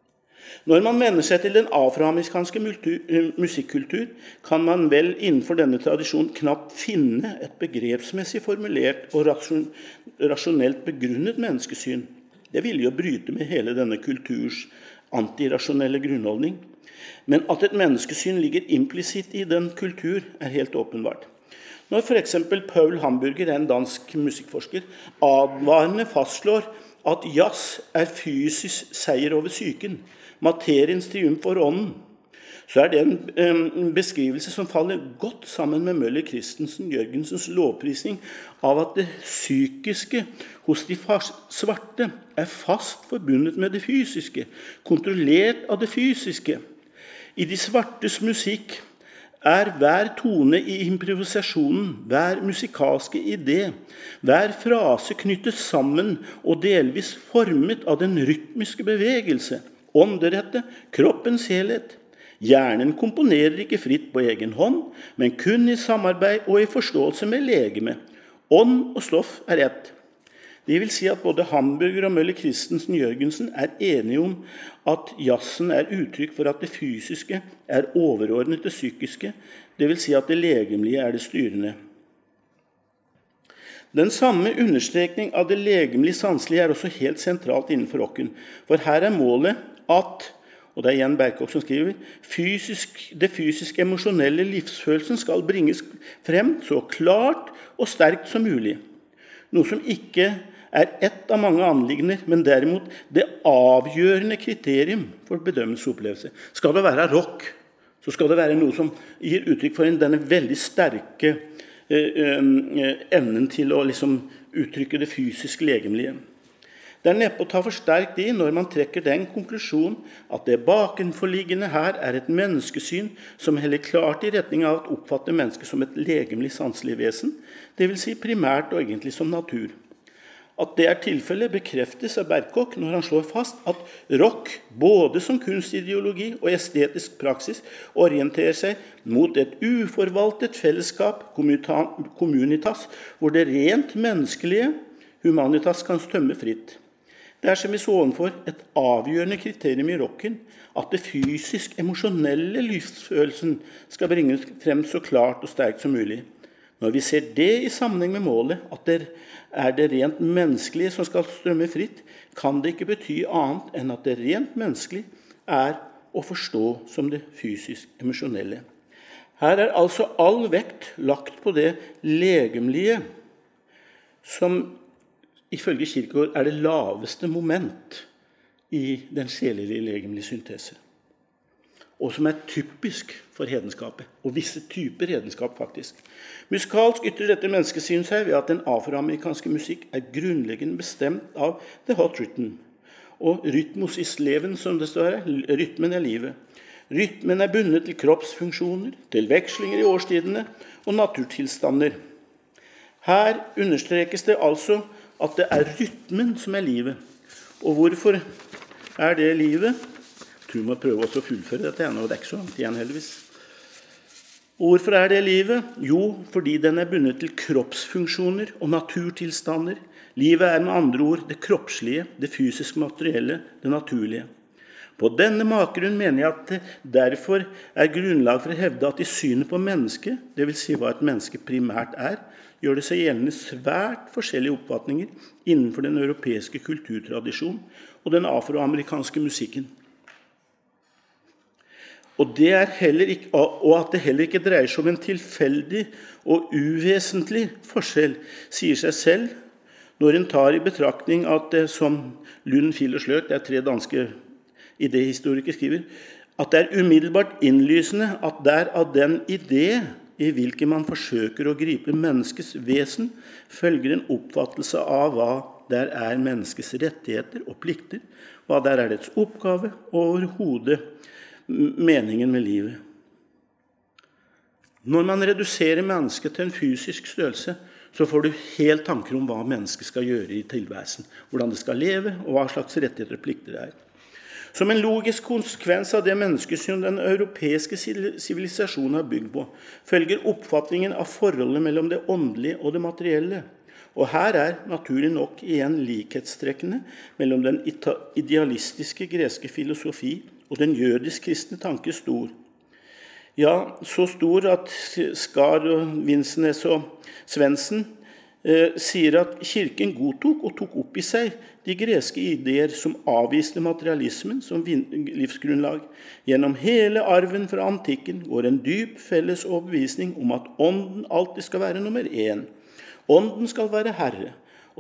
Når man vender seg til den afroamerikanske musikkultur, kan man vel innenfor denne tradisjonen knapt finne et begrepsmessig formulert og rasjonelt begrunnet menneskesyn. Det ville jo bryte med hele denne kulturs antirasjonelle grunnholdning. Men at et menneskesyn ligger implisitt i den kultur, er helt åpenbart. Når for eksempel Paul Hamburger, en dansk musikkforsker, advarende fastslår at jazz er fysisk seier over psyken, materiens triumf for ånden, så er det en, en beskrivelse som faller godt sammen med Møller Kristensen Jørgensens lovprisning av at det psykiske hos de svarte er fast forbundet med det fysiske, kontrollert av det fysiske. I de svartes musikk er hver tone i improvisasjonen, hver musikalske idé, hver frase knyttet sammen og delvis formet av den rytmiske bevegelse, ånderettet, kroppens helhet. Hjernen komponerer ikke fritt på egen hånd, men kun i samarbeid og i forståelse med legeme. Ånd og stoff er ett. Det vil si at både Hamburger og Møller Kristensen Jørgensen er enige om at jazzen er uttrykk for at det fysiske er overordnet det psykiske, det vil si at det legemlige er det styrende. Den samme understrekning av det legemlige sanselige er også helt sentralt innenfor rocken, for her er målet at, og det er igjen Berkåk som skriver, fysisk, det fysiske emosjonelle livsfølelsen skal bringes frem så klart og sterkt som mulig. Noe som ikke er ett av mange anliggender, men derimot det avgjørende kriterium for bedømmelsesopplevelse. Skal det være rock, så skal det være noe som gir uttrykk for en, denne veldig sterke eh, eh, evnen til å liksom, uttrykke det fysisk legemlige. Det er neppe å ta for sterkt i når man trekker den konklusjonen at det bakenforliggende her er et menneskesyn som heller klart i retning av å oppfatte mennesket som et legemlig sanselig vesen, det vil si primært og egentlig som natur. At det er tilfellet bekreftes av Berkåk når han slår fast at rock, både som kunstideologi og estetisk praksis, orienterer seg mot et uforvaltet fellesskap, communitas, hvor det rent menneskelige, humanitas, kan stømme fritt. Det er som vi så ovenfor et avgjørende kriterium i rocken, at det fysisk emosjonelle livsfølelsen skal bringes frem så klart og sterkt som mulig. Når vi ser det i sammenheng med målet, at det er det rent menneskelige som skal strømme fritt, kan det ikke bety annet enn at det rent menneskelige er å forstå som det fysisk emosjonelle. Her er altså all vekt lagt på det legemlige, som ifølge Kierkegaard er det laveste moment i den sjelelige legemlige syntese, og som er typisk for hedenskapet, og visse typer hedenskap faktisk. Musikalsk ytrer dette menneskesyn seg ved at den afroamerikanske musikk er grunnleggende bestemt av the hot rhythm, og rytmos is leven, som det står her, rytmen er livet. Rytmen er bundet til kroppsfunksjoner, til vekslinger i årstidene og naturtilstander. Her understrekes det altså at det er rytmen som er livet. Og hvorfor er det livet? Jeg tror man prøver også å fullføre dette igjen, og det er ikke så langt igjen heldigvis. Og hvorfor er det livet? Jo, fordi den er bundet til kroppsfunksjoner og naturtilstander. Livet er med andre ord det kroppslige, det fysisk materielle, det naturlige. På denne bakgrunn mener jeg at det derfor er grunnlag for å hevde at i synet på mennesket, det vil si hva et menneske primært er, gjør det seg gjeldende svært forskjellige oppfatninger innenfor den europeiske kulturtradisjonen og den afroamerikanske musikken. Og, det er heller ikke, og at det heller ikke dreier seg om en tilfeldig og uvesentlig forskjell, sier seg selv, når en tar i betraktning at det, som Lund, Fiel og Sløk, det er tre danske idéhistorikere skriver, at det er umiddelbart innlysende at det er av den idé i hvilken man forsøker å gripe menneskets vesen, følger en oppfattelse av hva der er menneskets rettigheter og plikter, hva der er dets oppgave og overhodet meningen med livet. Når man reduserer mennesket til en fysisk størrelse, så får du helt tanker om hva mennesket skal gjøre i tilværelsen, hvordan det skal leve og hva slags rettigheter og plikter det er. Som en logisk konsekvens av det menneskesyn den europeiske sivilisasjonen har bygd på, følger oppfatningen av forholdet mellom det åndelige og det materielle. Og her er naturlig nok igjen likhetstrekkene mellom den idealistiske greske filosofi og den jødisk-kristne tanke stor. Ja, så stor at Skar og Vinsnes og Svendsen eh, sier at kirken godtok og tok opp i seg de greske ideer som avviste materialismen som livsgrunnlag. Gjennom hele arven fra antikken går en dyp felles overbevisning om at ånden alltid skal være nummer én. Ånden skal være herre,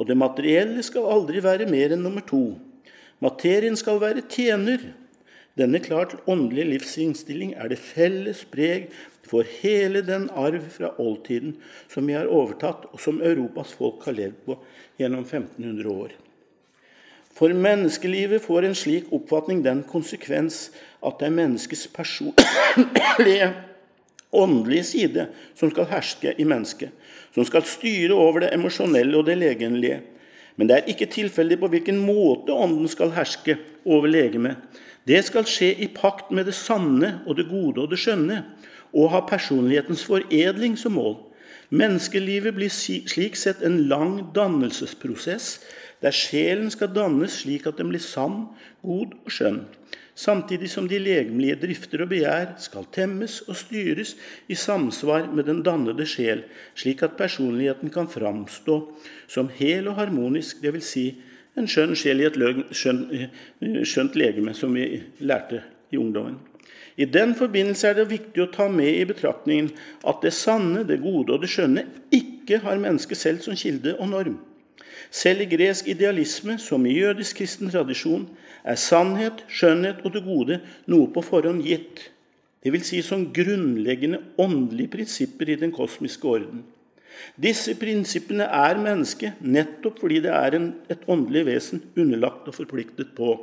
og det materielle skal aldri være mer enn nummer to. Materien skal være tjener. Denne klart åndelige livsinnstilling er det felles preg for hele den arv fra oldtiden som vi har overtatt, og som Europas folk har levd på gjennom femten hundre år. For menneskelivet får en slik oppfatning den konsekvens at det er menneskets personlige, åndelige side som skal herske i mennesket, som skal styre over det emosjonelle og det legemlige. Men det er ikke tilfeldig på hvilken måte ånden skal herske over legemet. Det skal skje i pakt med det sanne og det gode og det skjønne, og ha personlighetens foredling som mål. Menneskelivet blir slik sett en lang dannelsesprosess, der sjelen skal dannes slik at den blir sann, god og skjønn, samtidig som de legemlige drifter og begjær skal temmes og styres i samsvar med den dannede sjel, slik at personligheten kan framstå som hel og harmonisk, det vil si en skjønn sjel i et løg, skjønn, skjønt legeme, som vi lærte i ungdommen. I den forbindelse er det viktig å ta med i betraktningen at det sanne, det gode og det skjønne ikke har mennesket selv som kilde og norm. Selv i gresk idealisme, som i jødisk kristen tradisjon, er sannhet, skjønnhet og det gode noe på forhånd gitt. Det vil si som grunnleggende åndelige prinsipper i den kosmiske orden. Disse prinsippene er mennesket nettopp fordi det er en, et åndelig vesen underlagt og forpliktet på.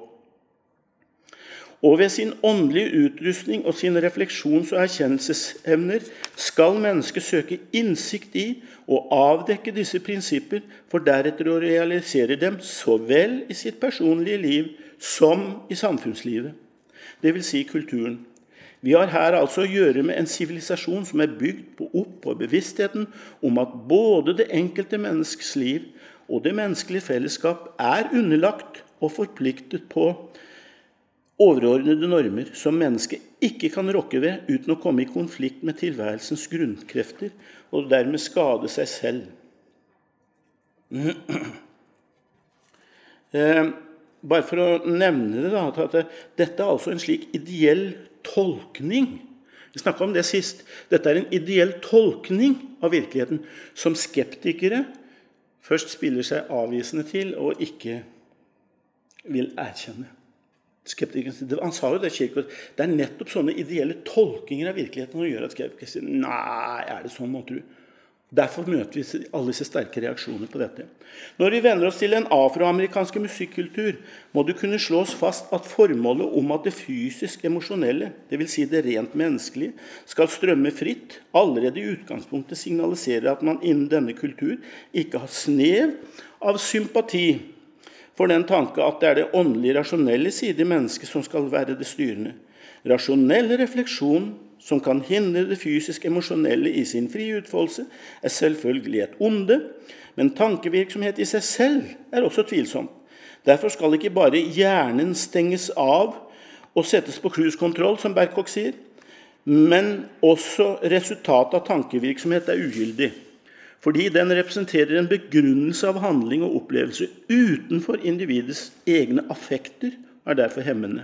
Og ved sin åndelige utrustning og sine refleksjons- og erkjennelsesevner skal mennesket søke innsikt i og avdekke disse prinsipper, for deretter å realisere dem så vel i sitt personlige liv som i samfunnslivet, det vil si kulturen. Vi har her altså å gjøre med en sivilisasjon som er bygd på opp på bevisstheten om at både det enkelte menneskes liv og det menneskelige fellesskap er underlagt og forpliktet på overordnede normer som mennesket ikke kan rokke ved uten å komme i konflikt med tilværelsens grunnkrefter og dermed skade seg selv. Eh, bare for å nevne det da, at dette er altså en slik ideell tolkning. Vi snakket om det sist. Dette er en ideell tolkning av virkeligheten som skeptikere først spiller seg avvisende til og ikke vil erkjenne. Skeptikere, han sa jo det, Kierkegaard, det er nettopp sånne ideelle tolkinger av virkeligheten som gjør at skeptikere sier, nei, er det sånn, må tro? Derfor møter vi alle disse sterke reaksjoner på dette. Når vi vender oss til en afroamerikanske musikkultur, må det kunne slås fast at formålet om at det fysisk-emosjonelle, det vil si det rent menneskelige, skal strømme fritt, allerede i utgangspunktet signaliserer at man innen denne kultur ikke har snev av sympati for den tanke at det er det åndelige, rasjonelle side i mennesket som skal være det styrende. Rasjonell refleksjon som kan hindre det fysisk-emosjonelle i sin frie utfoldelse, er selvfølgelig et onde, men tankevirksomhet i seg selv er også tvilsom. Derfor skal ikke bare hjernen stenges av og settes på cruise-kontroll, som Berkhoff sier, men også resultatet av tankevirksomhet er ugyldig, fordi den representerer en begrunnelse av handling og opplevelse utenfor individets egne affekter, er derfor hemmende.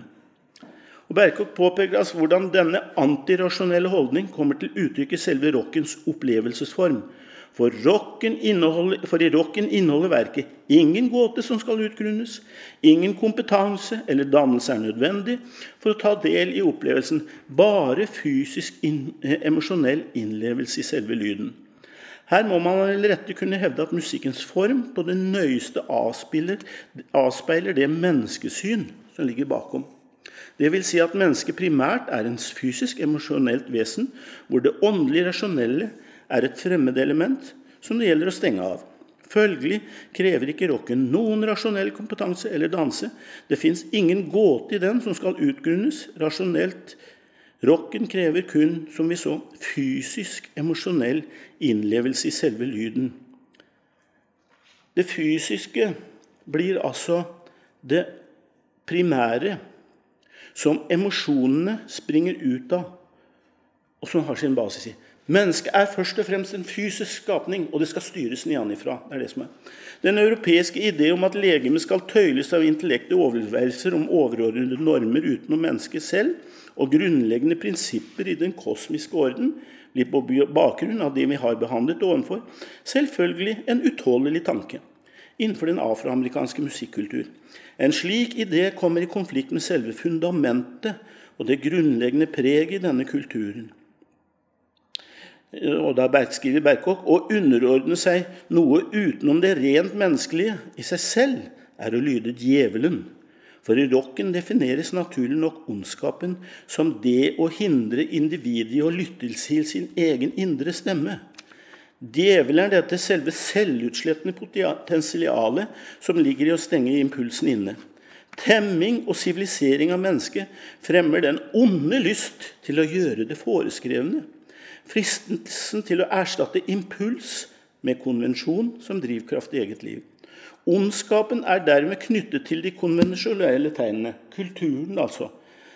Og Berkhoff påpeker altså hvordan denne antirasjonelle holdning kommer til uttrykk i selve rockens opplevelsesform. For, rocken inneholder, for i rocken inneholder verket ingen gåte som skal utgrunnes, ingen kompetanse eller dannelse er nødvendig for å ta del i opplevelsen, bare fysisk in, emosjonell innlevelse i selve lyden. Her må man vel rette kunne hevde at musikkens form på det nøyeste avspeiler, avspeiler det menneskesyn som ligger bakom. Det vil si at mennesket primært er en fysisk, emosjonelt vesen, hvor det åndelige rasjonelle er et fremmed element som det gjelder å stenge av. Følgelig krever ikke rocken noen rasjonell kompetanse eller danse. Det finnes ingen gåte i den som skal utgrunnes rasjonelt. Rocken krever kun, som vi så, fysisk, emosjonell innlevelse i selve lyden. Det fysiske blir altså det primære som emosjonene springer ut av, og som har sin basis i. Mennesket er først og fremst en fysisk skapning, og det skal styres nedenfra. Det er det som er. Den europeiske idé om at legemet skal tøyles av intellekte overveielser om overordnede normer utenom mennesket selv, og grunnleggende prinsipper i den kosmiske orden, blir på bakgrunn av det vi har behandlet ovenfor, selvfølgelig en utholdelig tanke. innenfor den afroamerikanske musikkultur. En slik idé kommer i konflikt med selve fundamentet og det grunnleggende preg i denne kulturen. Og da skriver Berkåk, å underordne seg noe utenom det rent menneskelige i seg selv er å lyde djevelen. For i rocken defineres naturlig nok ondskapen som det å hindre individet i å lytte til sin egen indre stemme. Djevelen er dette selve selvutslettende potensialet som ligger i å stenge impulsen inne. Temming og sivilisering av mennesket fremmer den onde lyst til å gjøre det foreskrevne. Fristelsen til å erstatte impuls med konvensjon som drivkraft i eget liv. Ondskapen er dermed knyttet til de konvensjonelle tegnene, kulturen altså.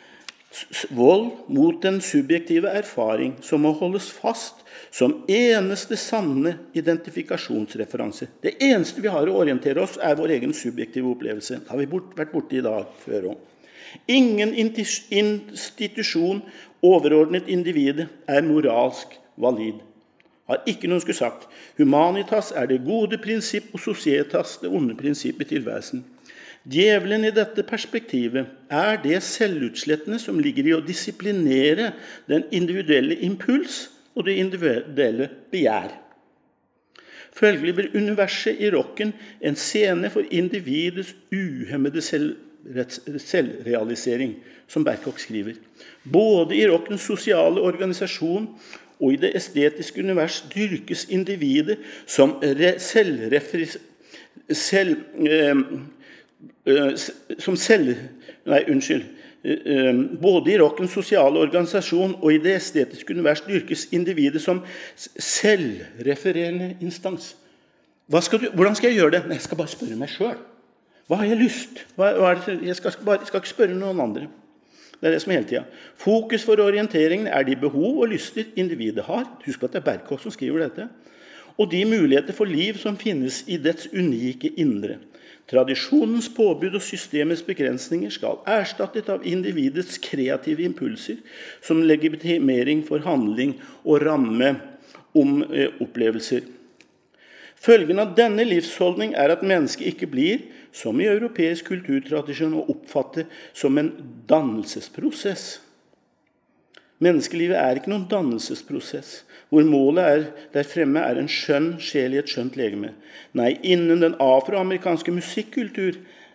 Vold mot den subjektive erfaring som må holdes fast som eneste sanne identifikasjonsreferanse. Det eneste vi har å orientere oss er vår egen subjektive opplevelse. Det har vi bort, vært borte i dag før også. Ingen institusjon overordnet individet er moralsk valid. Har ikke noen skulle sagt. Humanitas er det gode prinsipp og societas det onde prinsipp i tilværelsen. Djevelen i dette perspektivet er det selvutslettende som ligger i å disiplinere den individuelle impuls og det individuelle begjær. Følgelig blir universet i rocken en scene for individets uhemmede selvrealisering, som Berkåk skriver. Både i rockens sosiale organisasjon og i det estetiske univers dyrkes individet som selvreferis... Selv, eh, som selv... Nei, unnskyld. Både i rockens sosiale organisasjon og i det estetiske univers dyrkes individet som selvrefererende instans. Hva skal du, hvordan skal jeg gjøre det? Nei, jeg skal bare spørre meg selv. Hva har jeg lyst? Hva, hva er det? Jeg skal, bare, skal ikke spørre noen andre. Det er det som hele tiden. Fokus for orienteringen er de behov og lyster individet har. Husk på at det er Berkåk som skriver dette. Og de muligheter for liv som finnes i dets unike indre. Tradisjonens påbud og systemets begrensninger skal erstattet av individets kreative impulser som legitimering for handling og ramme om eh, opplevelser. Følgen av denne livsholdning er at mennesket ikke blir, som i europeisk kulturtradisjon, å oppfatte som en dannelsesprosess. Menneskelivet er ikke noen dannelsesprosess, hvor målet er, der fremme er en skjønn sjel i et skjønt legeme. Nei, innen den afroamerikanske musikkultur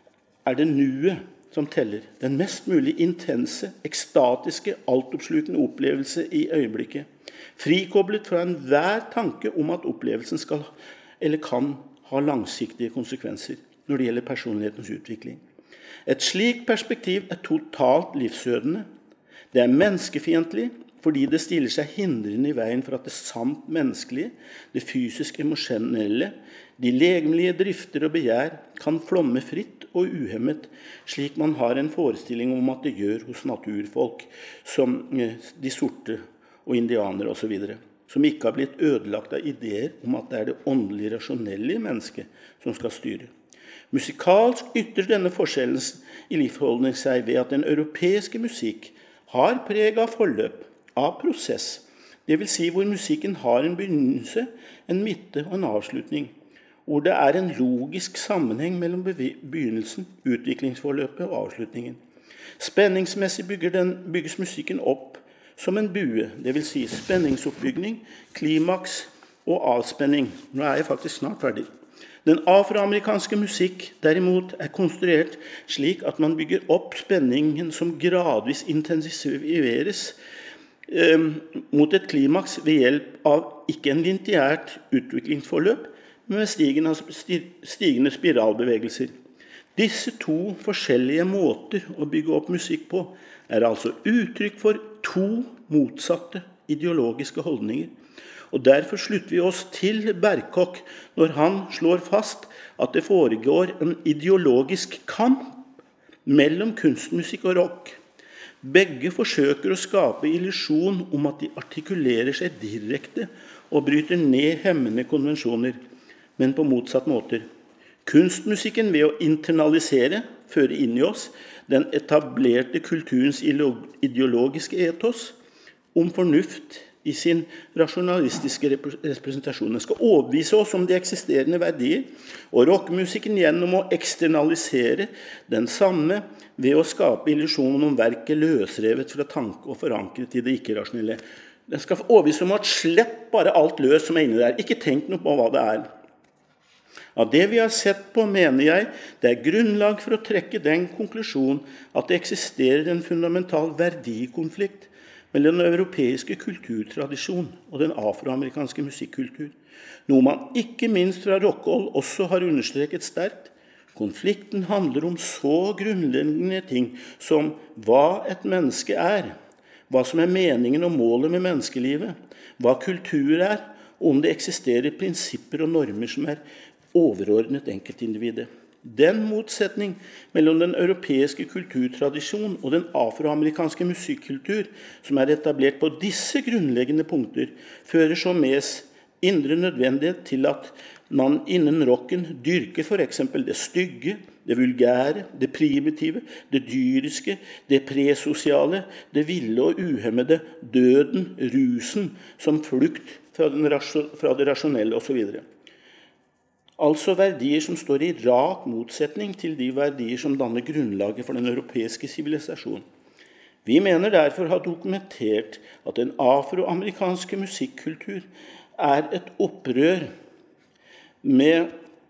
er det nuet som teller. Den mest mulig intense, ekstatiske, altoppslukende opplevelse i øyeblikket. Frikoblet fra enhver tanke om at opplevelsen skal eller kan ha langsiktige konsekvenser når det gjelder personlighetens utvikling. Et slikt perspektiv er totalt livsødende. Det er menneskefiendtlig, fordi det stiller seg hindrende i veien for at det samt menneskelige, det fysisk-emosjonelle, de legemlige drifter og begjær kan flomme fritt og uhemmet, slik man har en forestilling om at det gjør hos naturfolk, som de sorte og indianere og så videre, som ikke har blitt ødelagt av ideer om at det er det åndelige rasjonelle i mennesket som skal styre. Musikalsk ytter denne forskjellen i livsholdning seg ved at den europeiske musikk har preg av forløp, av prosess, det vil si hvor musikken har en begynnelse, en midte og en avslutning, hvor det er en logisk sammenheng mellom begynnelsen, utviklingsforløpet og avslutningen. Spenningsmessig bygger den, bygges musikken opp som en bue, det vil si spenningsoppbygning, klimaks og avspenning. Nå er jeg faktisk snart ferdig. Den afroamerikanske musikk derimot er konstruert slik at man bygger opp spenningen som gradvis intensiveres eh, mot et klimaks ved hjelp av ikke en lineært utviklingsforløp, men med stigende, stigende spiralbevegelser. Disse to forskjellige måter å bygge opp musikk på er altså uttrykk for to motsatte ideologiske holdninger. Og derfor slutter vi oss til Berkåk når han slår fast at det foregår en ideologisk kamp mellom kunstmusikk og rock. Begge forsøker å skape illusjon om at de artikulerer seg direkte og bryter ned hemmende konvensjoner, men på motsatt måter. Kunstmusikken ved å internalisere, føre inn i oss, den etablerte kulturens ideologiske ethos om fornuft, i sin rasjonalistiske representasjon. Den skal overbevise oss om de eksisterende verdier, og rockemusikken gjennom å eksternalisere den samme ved å skape illusjonen om verket løsrevet fra tanke og forankret i det ikke-rasjonelle. Den skal overbevise om at slepp bare alt løs som er inne der. Ikke tenk noe på hva det er. Av det vi har sett på, mener jeg, det er grunnlag for å trekke den konklusjon at det eksisterer en fundamental verdikonflikt mellom den europeiske kulturtradisjon og den afroamerikanske musikkultur, noe man ikke minst fra Rockhold også har understreket sterkt. Konflikten handler om så grunnleggende ting som hva et menneske er, hva som er meningen og målet med menneskelivet, hva kultur er, og om det eksisterer prinsipper og normer som er overordnet enkeltindividet. Den motsetning mellom den europeiske kulturtradisjon og den afroamerikanske musikkultur, som er etablert på disse grunnleggende punkter, fører så med indre nødvendighet til at man innen rocken dyrker for eksempel det stygge, det vulgære, det primitive, det dyriske, det presosiale, det ville og uhemmede, døden, rusen, som flukt fra, den, fra det rasjonelle og så videre. Altså verdier som står i rak motsetning til de verdier som danner grunnlaget for den europeiske sivilisasjonen. Vi mener derfor å ha dokumentert at den afroamerikanske musikkultur er et opprør med,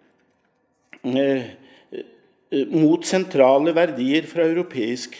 eh, mot sentrale verdier fra europeisk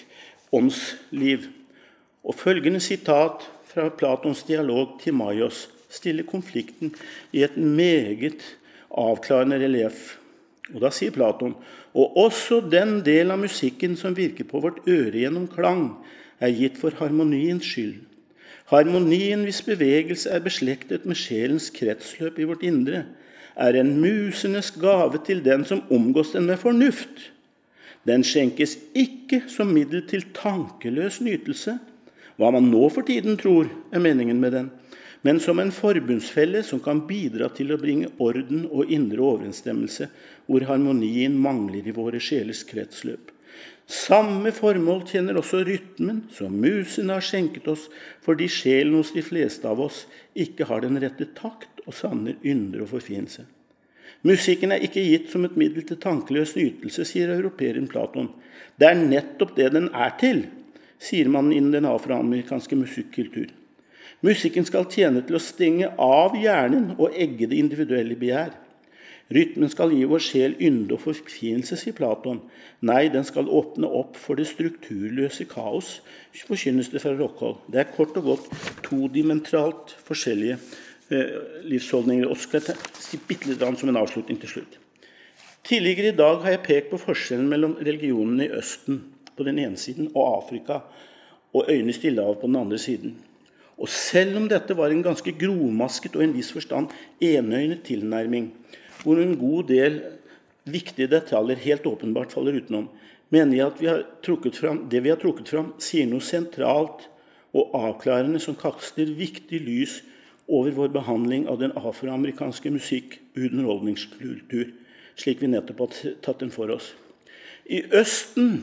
åndsliv. Og følgende sitat fra Platons dialog Timaios stiller konflikten i et meget avklarende relief. Og da sier Platon, og også den del av musikken som virker på vårt øre gjennom klang, er gitt for harmoniens skyld. Harmonien hvis bevegelse er beslektet med sjelens kretsløp i vårt indre, er en musenes gave til den som omgås den med fornuft. Den skjenkes ikke som middel til tankeløs nytelse, hva man nå for tiden tror er meningen med den, men som en forbundsfelle som kan bidra til å bringe orden og indre overensstemmelse, hvor harmonien mangler i våre sjelers kretsløp. Samme formål tjener også rytmen, som musene har skjenket oss, fordi sjelen hos de fleste av oss ikke har den rette takt og sanner ynder og forfinnelse. Musikken er ikke gitt som et middel til tankeløs nytelse, sier europeeren Platon. Det er nettopp det den er til, sier man innen den afroamerikanske musikkultur. Musikken skal tjene til å stenge av hjernen og egge det individuelle begjær. Rytmen skal gi vår sjel ynde og forfinnelse, sier Platon. Nei, den skal åpne opp for det strukturløse kaos, forkynnes det fra Rockhold. Det er kort og godt to dimensionalt forskjellige eh, livsholdninger, og skal si bitte litt som en avslutning til slutt. Tidligere i dag har jeg pekt på forskjellen mellom religionene i Østen på den ene siden og Afrika og øyene i Stillehavet på den andre siden. Og selv om dette var en ganske gromasket og i en viss forstand enøynet tilnærming, hvor en god del viktige detaljer helt åpenbart faller utenom, mener jeg at vi har trukket fram, det vi har trukket fram sier noe sentralt og avklarende som kaster viktig lys over vår behandling av den afroamerikanske musikk- og underholdningskultur, slik vi nettopp har tatt den for oss. I Østen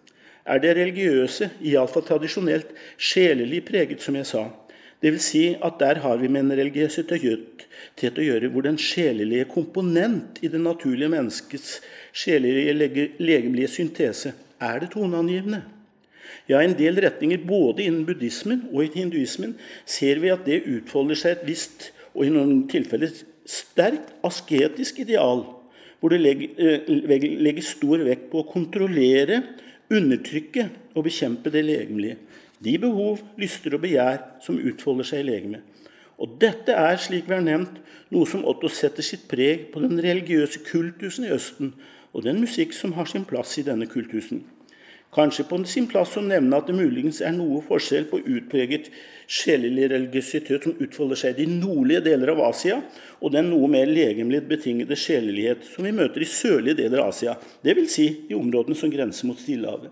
er det religiøse, i alle fall tradisjonelt, sjelelig preget, som jeg sa. Det vil si at der har vi med en religiøsitet å gjøre, hvor den sjelelige komponent i det naturlige menneskets sjelelige legemlige syntese er det toneangivende. Ja, i en del retninger, både innen buddhismen og i hinduismen, ser vi at det utfolder seg et visst, og i noen tilfeller sterkt asketisk ideal, hvor det legger, legger stor vekt på å kontrollere, undertrykke og bekjempe det legemlige. De behov, lyster og begjær som utfolder seg i legeme. Og dette er, slik vi har nevnt, noe som også setter sitt preg på den religiøse kultusen i Østen, og den musikk som har sin plass i denne kultusen. Kanskje på sin plass å nevne at det muligens er noe forskjell på utpreget sjelelig religiøsitet som utfolder seg i de nordlige deler av Asia, og den noe mer legemlig betingede sjelelighet som vi møter i sørlige deler av Asia, det vil si i områdene som grenser mot Stillehavet.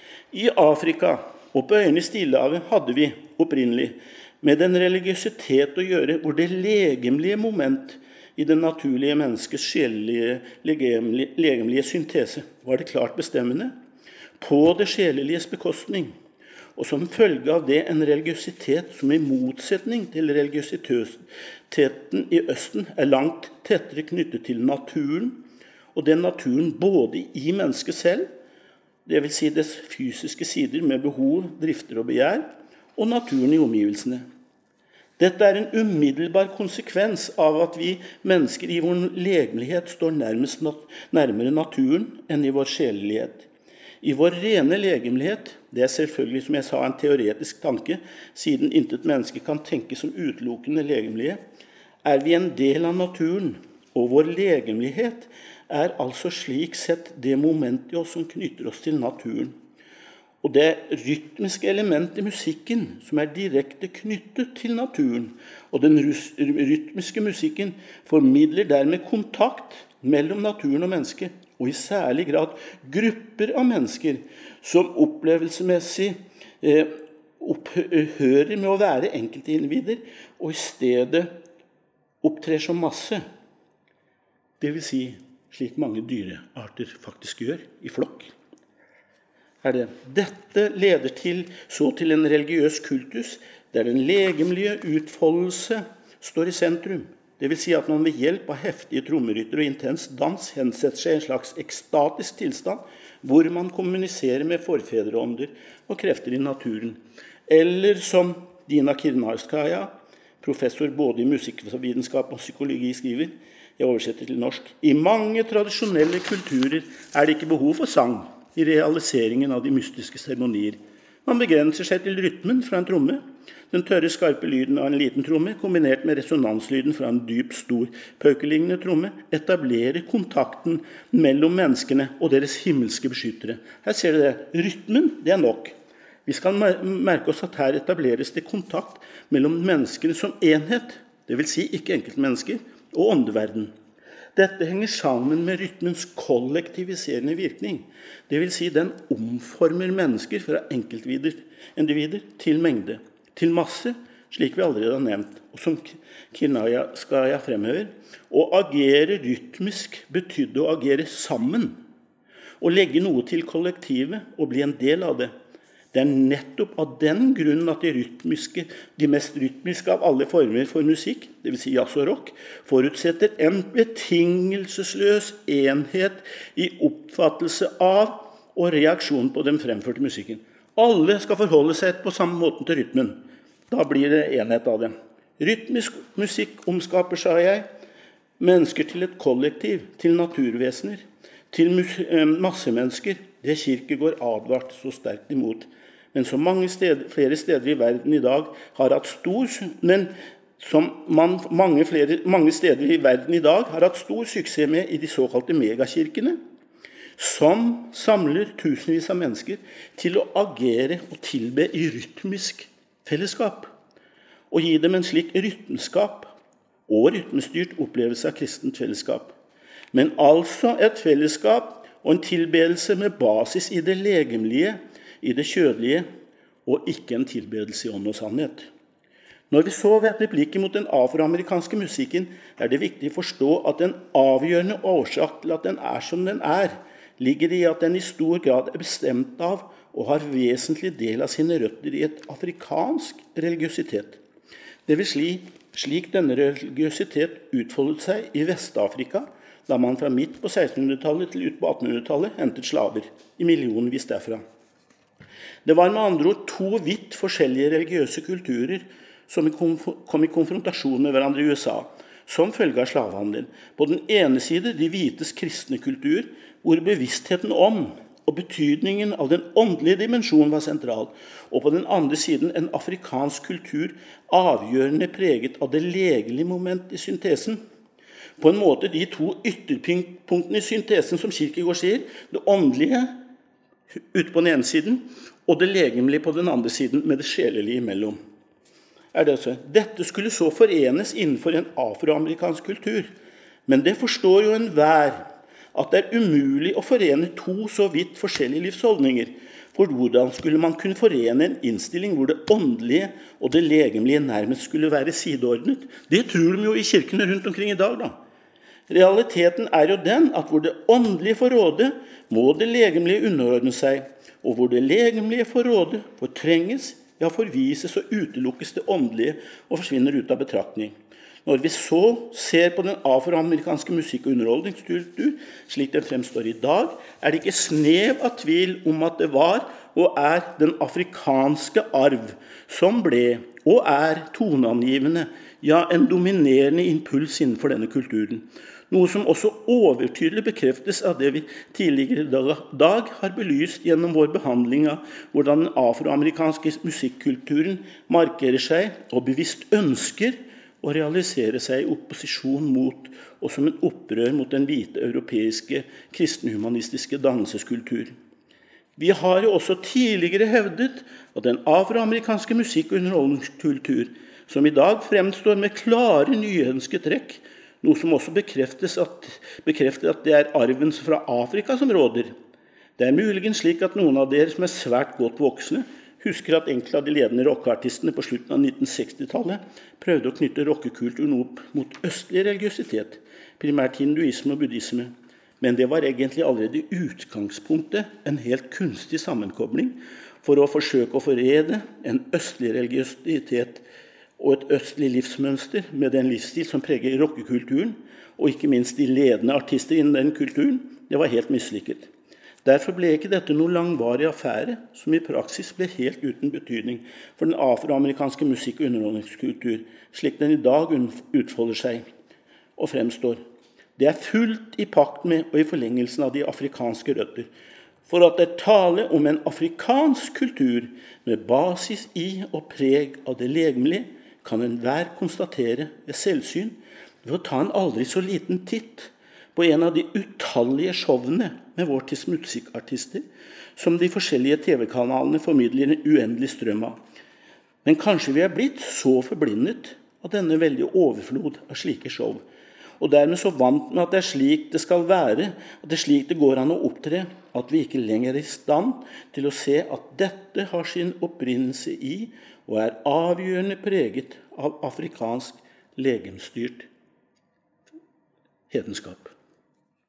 I Afrika og på øyene i Stillehavet hadde vi opprinnelig med den religiøsitet å gjøre, hvor det legemlige moment i det naturlige menneskets sjelelige legemlige, legemlige syntese var det klart bestemmende, på det sjeleliges bekostning. og som følge av det en religiøsitet som i motsetning til religiøsiteten i Østen er langt tettere knyttet til naturen, og den naturen både i mennesket selv, det vil si dets fysiske sider med behov, drifter og begjær, og naturen i omgivelsene. Dette er en umiddelbar konsekvens av at vi mennesker i vår legemlighet står nærmest nat- nærmere naturen enn i vår sjelelighet. I vår rene legemlighet, det er selvfølgelig som jeg sa en teoretisk tanke, siden intet menneske kan tenke som utelukkende legemlige, er vi en del av naturen, og vår legemlighet er altså slik sett det moment i oss som knytter oss til naturen. Og det rytmiske element i musikken som er direkte knyttet til naturen, og den rus- rytmiske musikken formidler dermed kontakt mellom naturen og mennesket, og i særlig grad grupper av mennesker som opplevelsesmessig eh, opphører med å være enkeltindivider, og i stedet opptrer som masse. Det vil si slik mange dyrearter faktisk gjør i flokk. Er det. Dette leder til, så til en religiøs kultus, der den legemlige utfoldelse står i sentrum. Det vil si at man ved hjelp av heftige trommerytter og intens dans hensetter seg en slags ekstatisk tilstand, hvor man kommuniserer med forfedreånder og krefter i naturen. Eller som Dina Kirnarskaya, professor både i musikkvitenskap og psykologi, skriver, jeg oversetter til norsk, i mange tradisjonelle kulturer er det ikke behov for sang i realiseringen av de mystiske seremonier. Man begrenser seg til rytmen fra en tromme, den tørre, skarpe lyden av en liten tromme, kombinert med resonanslyden fra en dyp, stor, paukelignende tromme, etablerer kontakten mellom menneskene og deres himmelske beskyttere. Her ser du det. Rytmen, det er nok. Vi skal merke oss at her etableres det kontakt mellom menneskene som enhet, det vil si ikke enkeltmennesker, og åndeverden. Dette henger sammen med rytmens kollektiviserende virkning. Det vil si den omformer mennesker fra enkeltindivider til mengde, til masse, slik vi allerede har nevnt, og som Kirnarskaya fremhever. Å agere rytmisk betydde å agere sammen, å legge noe til kollektivet og bli en del av det. Det er nettopp av den grunn at de, rytmiske, de mest rytmiske av alle former for musikk, det vil si jazz og rock, forutsetter en betingelsesløs enhet i oppfattelse av og reaksjon på den fremførte musikken. Alle skal forholde seg på samme måten til rytmen. Da blir det enhet av det. Rytmisk musikk omskaper, sa jeg, mennesker til et kollektiv, til naturvesener, til massemennesker. Det Kierkegaard advart så sterkt imot. Men som mange steder, flere steder i verden i dag har hatt stor, men som man mange, flere, mange steder i verden i dag har hatt stor suksess med i de såkalte megakirkene, som samler tusenvis av mennesker til å agere og tilbe i rytmisk fellesskap, og gi dem en slik rytmeskap og rytmestyrt opplevelse av kristent fellesskap. Men altså et fellesskap og en tilbedelse med basis i det legemlige, i det kjødelige, og ikke en tilbedelse i ånd og sannhet. Når vi så vender blikket mot den afroamerikanske musikken, er det viktig å forstå at den avgjørende årsak til at den er som den er, ligger i at den i stor grad er bestemt av og har vesentlig del av sine røtter i et afrikansk religiøsitet. Det vil si, slik denne religiøsitet utfoldet seg i Vest-Afrika, da man fra midt på sekstenhundretallet til ut på attenhundretallet hentet slaver, i millionvis derfra. Det var med andre ord to vidt forskjellige religiøse kulturer som kom i konfrontasjon med hverandre i U S A, som følge av slavehandel. På den ene side de hvites kristne kultur, hvor bevisstheten om og betydningen av den åndelige dimensjonen var sentral, og på den andre siden en afrikansk kultur avgjørende preget av det legelige moment i syntesen. På en måte de to ytterpunktene i syntesen som Kierkegaard sier, det åndelige ute på den ene siden, og det legemlige på den andre siden, med det sjelelige imellom. Er det så? Dette skulle så forenes innenfor en afroamerikansk kultur, men det forstår jo enhver at det er umulig å forene to så vidt forskjellige livsholdninger, for hvordan skulle man kunne forene en innstilling hvor det åndelige og det legemlige nærmest skulle være sideordnet? Det tror de jo i kirkene rundt omkring i dag, da. Realiteten er jo den at hvor det åndelige får råde, må det legemlige underordne seg, og hvor det legemlige får råde, fortrenges, ja forvises og utelukkes det åndelige og forsvinner ut av betraktning. Når vi så ser på den afroamerikanske musikk- og underholdningskultur, slik den fremstår i dag, er det ikke snev av tvil om at det var og er den afrikanske arv som ble og er toneangivende, ja en dominerende impuls innenfor denne kulturen. Noe som også overtydelig bekreftes av det vi tidligere i dag har belyst gjennom vår behandling av hvordan den afroamerikanske musikkulturen markerer seg og bevisst ønsker å realisere seg i opposisjon mot og som en opprør mot den hvite europeiske kristenhumanistiske dannelseskultur. Vi har jo også tidligere hevdet at den afroamerikanske musikk- og underholdningskultur, som i dag fremstår med klare nyhenske trekk, noe som også bekreftes at, bekrefter at det er arven fra Afrika som råder. Det er muligens slik at noen av dere som er svært godt voksne, husker at enkelte av de ledende rockeartistene på slutten av nitten seksti-tallet prøvde å knytte rockekulturen opp mot østlig religiøsitet, primært hinduisme og buddhisme. Men det var egentlig allerede i utgangspunktet en helt kunstig sammenkobling for å forsøke å forene en østlig religiøsitet og et østlig livsmønster med den livsstil som preger rockekulturen, og ikke minst de ledende artister innen den kulturen. Det var helt mislykket. Derfor ble ikke dette noen langvarig affære, som i praksis ble helt uten betydning for den afroamerikanske musikk- og underholdningskultur, slik den i dag utfolder seg og fremstår. Det er fullt i pakt med og i forlengelsen av de afrikanske røtter, for at det taler om en afrikansk kultur med basis i og preg av det legemlige, kan enhver konstatere ved selvsyn ved å ta en aldri så liten titt på en av de utallige showene med vår tids musikkartister, som de forskjellige T V-kanalene formidler en uendelig strøm av. Men kanskje vi er blitt så forblindet av denne veldige overflod av slike show, og dermed så vant med at det er slik det skal være, at det er slik det går an å opptre, at vi ikke lenger er i stand til å se at dette har sin opprinnelse i og er avgjørende preget av afrikansk legemstyrt hedenskap.